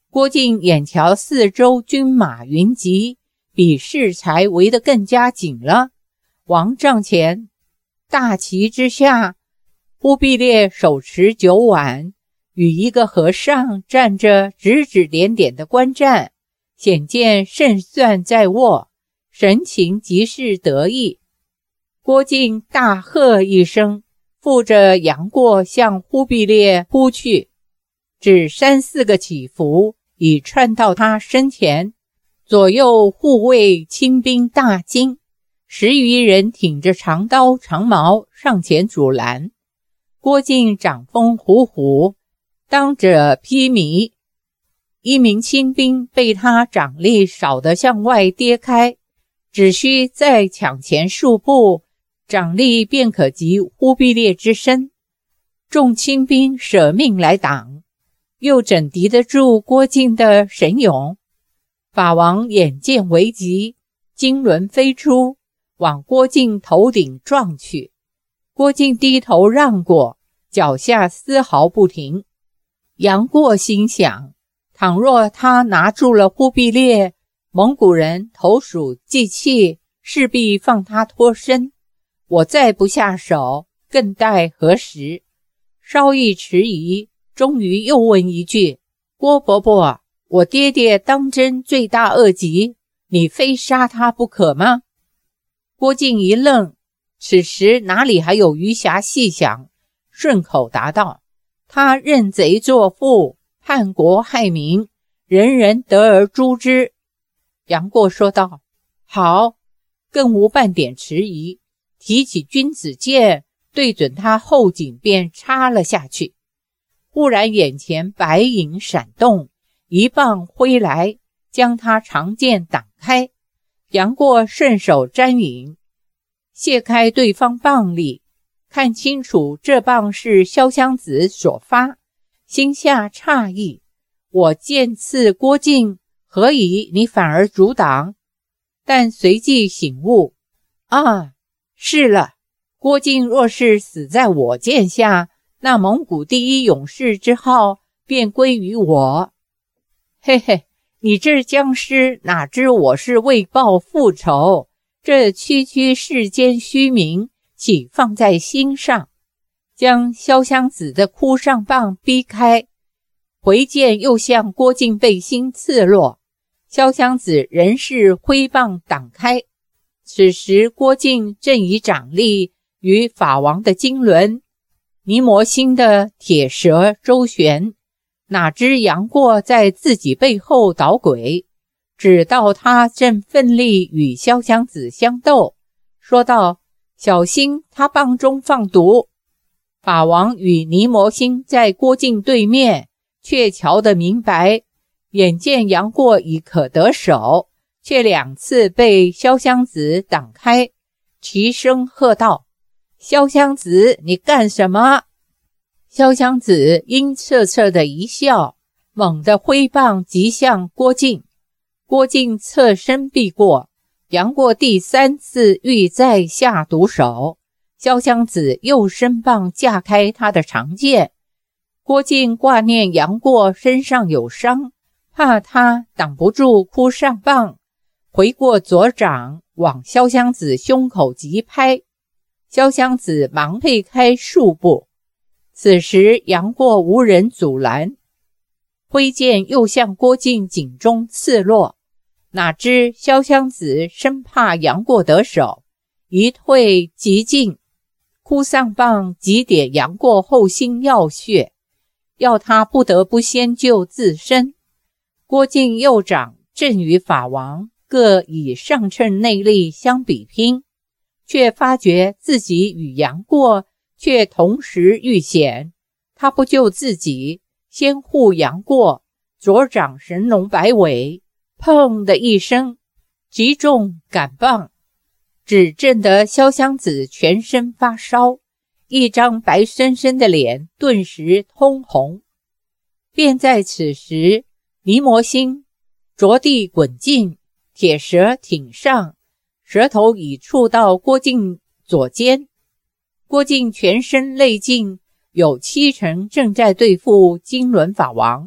郭靖眼瞧四周军马云集，比适才围得更加紧了。王帐前大旗之下，忽必烈手持酒碗，与一个和尚站着指指点点的观战，显见胜算在握，神情极是得意。郭靖大喝一声，负着杨过向忽必烈扑去，只三四个起伏，已窜到他身前。左右护卫亲兵大惊，十余人挺着长刀长矛上前阻拦。郭靖掌风虎虎，当者披靡，一名亲兵被他掌力扫得向外跌开，只需再抢前数步，掌力便可及忽必烈之身。众亲兵舍命来挡，又怎敌得住郭靖的神勇？法王眼见危急，金轮飞出，往郭靖头顶撞去。郭靖低头让过，脚下丝毫不停。杨过心想，倘若他拿住了忽必烈，蒙古人投鼠忌器，势必放他脱身。我再不下手，更待何时？稍一迟疑，终于又问一句：郭伯伯，我爹爹当真罪大恶极，你非杀他不可吗？郭靖一愣，此时哪里还有余暇细想，顺口答道：他认贼作父，叛国害民，人人得而诛之。杨过说道：好，更无半点迟疑，提起君子剑，对准他后颈便插了下去。忽然眼前白影闪动，一棒挥来，将他长剑挡开。杨过顺手沾引，卸开对方棒力，看清楚这棒是潇湘子所发，心下诧异：我剑刺郭靖，何以你反而阻挡？但随即醒悟，啊，是了，郭靖若是死在我剑下，那蒙古第一勇士之号便归于我。嘿嘿，你这僵尸哪知我是为报复仇，这区区世间虚名，岂放在心上？将潇湘子的枯上棒逼开，回剑又向郭靖背心刺落，潇湘子仍是挥棒挡开。此时郭靖正以掌力与法王的金轮、尼摩星的铁蛇周旋，哪知杨过在自己背后捣鬼，只道他正奋力与潇湘子相斗，说道：小心他棒中放毒。法王与尼摩星在郭靖对面，却瞧得明白，眼见杨过已可得手，却两次被潇湘子挡开，齐声喝道：潇湘子，你干什么？潇湘子阴恻恻的一笑，猛地挥棒击向郭靖。郭靖侧身避过，杨过第三次欲再下毒手，潇湘子又伸棒架开他的长剑。郭靖挂念杨过身上有伤，怕他挡不住枯上棒，回过左掌往潇湘子胸口急拍，潇湘子忙退开数步。此时杨过无人阻拦，挥剑又向郭靖颈中刺落，哪知潇湘子生怕杨过得手，一退即进，枯上棒击点杨过后心要穴，要他不得不先救自身。郭靖右掌正与法王各以上乘内力相比拼，却发觉自己与杨过却同时遇险，他不救自己，先护杨过，左掌神龙摆尾，砰的一声击中杆棒，只震得潇湘子全身发烧，一张白生生的脸顿时通红。便在此时，尼摩星着地滚进，铁蛇挺上，舌头已触到郭靖左肩。郭靖全身内劲有七成正在对付金轮法王，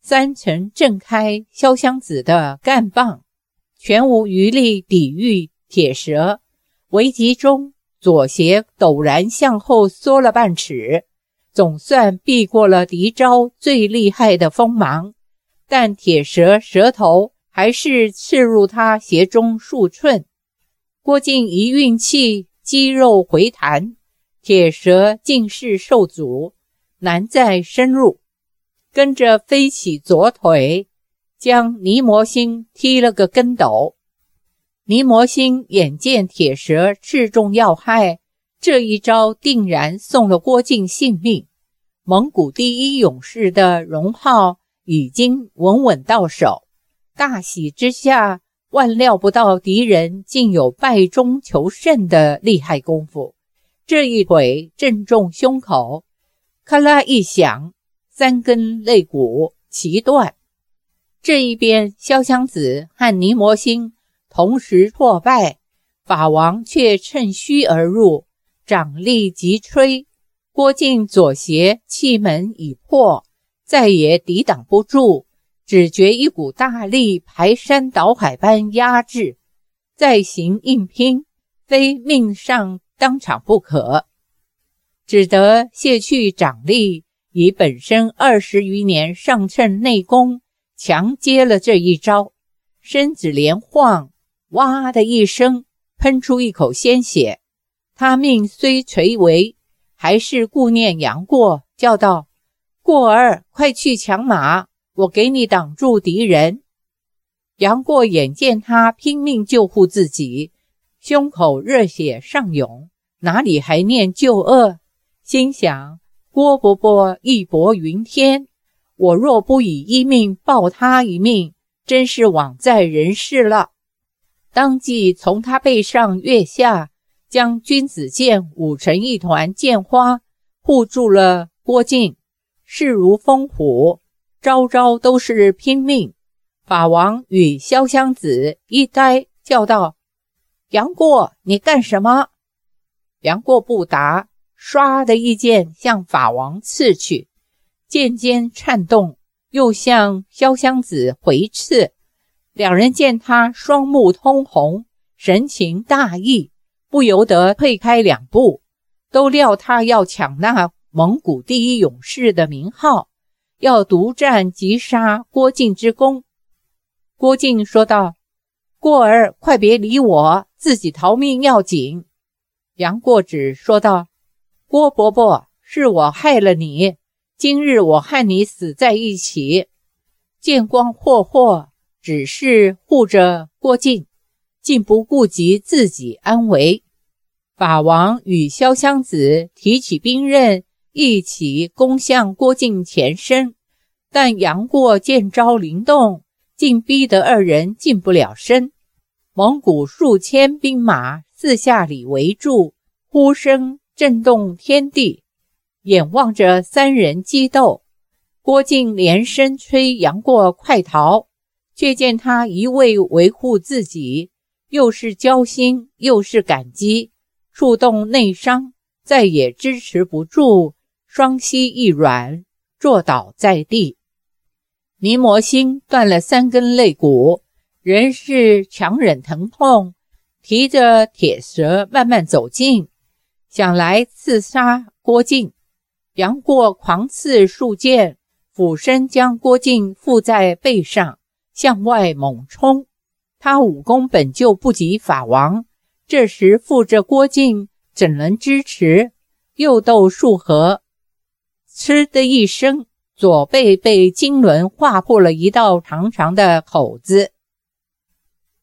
三层震开潇湘子的干棒，全无余力抵御铁蛇。危急中，左斜陡然向后缩了半尺，总算避过了敌招最厉害的锋芒，但铁蛇蛇头还是刺入他斜中数寸。郭靖一运气，肌肉回弹，铁蛇竟是受阻，难再深入，跟着飞起左腿，将泥魔星踢了个跟斗。泥魔星眼见铁蛇刺中要害，这一招定然送了郭靖性命。蒙古第一勇士的荣号已经稳稳到手，大喜之下，万料不到敌人竟有败中求胜的厉害功夫。这一腿正中胸口，咔啦一响，三根肋骨齐断。这一边潇湘子和泥魔星同时挫败，法王却趁虚而入，掌力急吹，郭靖左斜气门已破，再也抵挡不住，只觉一股大力排山倒海般压制，再行硬拼，非命丧当场不可，只得卸去掌力，以本身二十余年上乘内功强接了这一招，身子连晃，哇的一声喷出一口鲜血。他命虽垂危，还是顾念杨过，叫道：过儿，快去抢马，我给你挡住敌人。杨过眼见他拼命救护自己，胸口热血上涌，哪里还念救恶，心想郭伯伯义薄云天，我若不以一命报他一命，真是枉在人世了。当即从他背上跃下，将君子剑舞成一团剑花，护住了郭靖，势如风虎，招招都是拼命。法王与潇湘子一呆，叫道：杨过，你干什么？杨过不答，唰的一剑向法王刺去，剑尖颤动，又向潇湘子回刺。两人见他双目通红，神情大异，不由得退开两步，都料他要抢那蒙古第一勇士的名号，要独占击杀郭靖之功。郭靖说道：过儿，快别理我，自己逃命要紧。杨过只说道：郭伯伯，是我害了你，今日我和你死在一起。剑光霍霍，只是护着郭靖，竟不顾及自己安危。法王与潇湘子提起兵刃，一起攻向郭靖前身，但杨过剑招灵动，竟逼得二人近不了身。蒙古数千兵马四下里围住，呼声震动天地。眼望着三人激斗，郭靖连声催杨过快逃，却见他一味维护自己，又是交心又是感激，触动内伤，再也支持不住，双膝一软，坐倒在地。泥魔星断了三根肋骨，仍是强忍疼痛，提着铁蛇慢慢走近，想来刺杀郭靖。杨过狂刺数剑，俯身将郭靖附在背上，向外猛冲。他武功本就不及法王，这时附着郭靖怎能支持？又斗数合，嗤的一声，左背被金轮划破了一道长长的口子。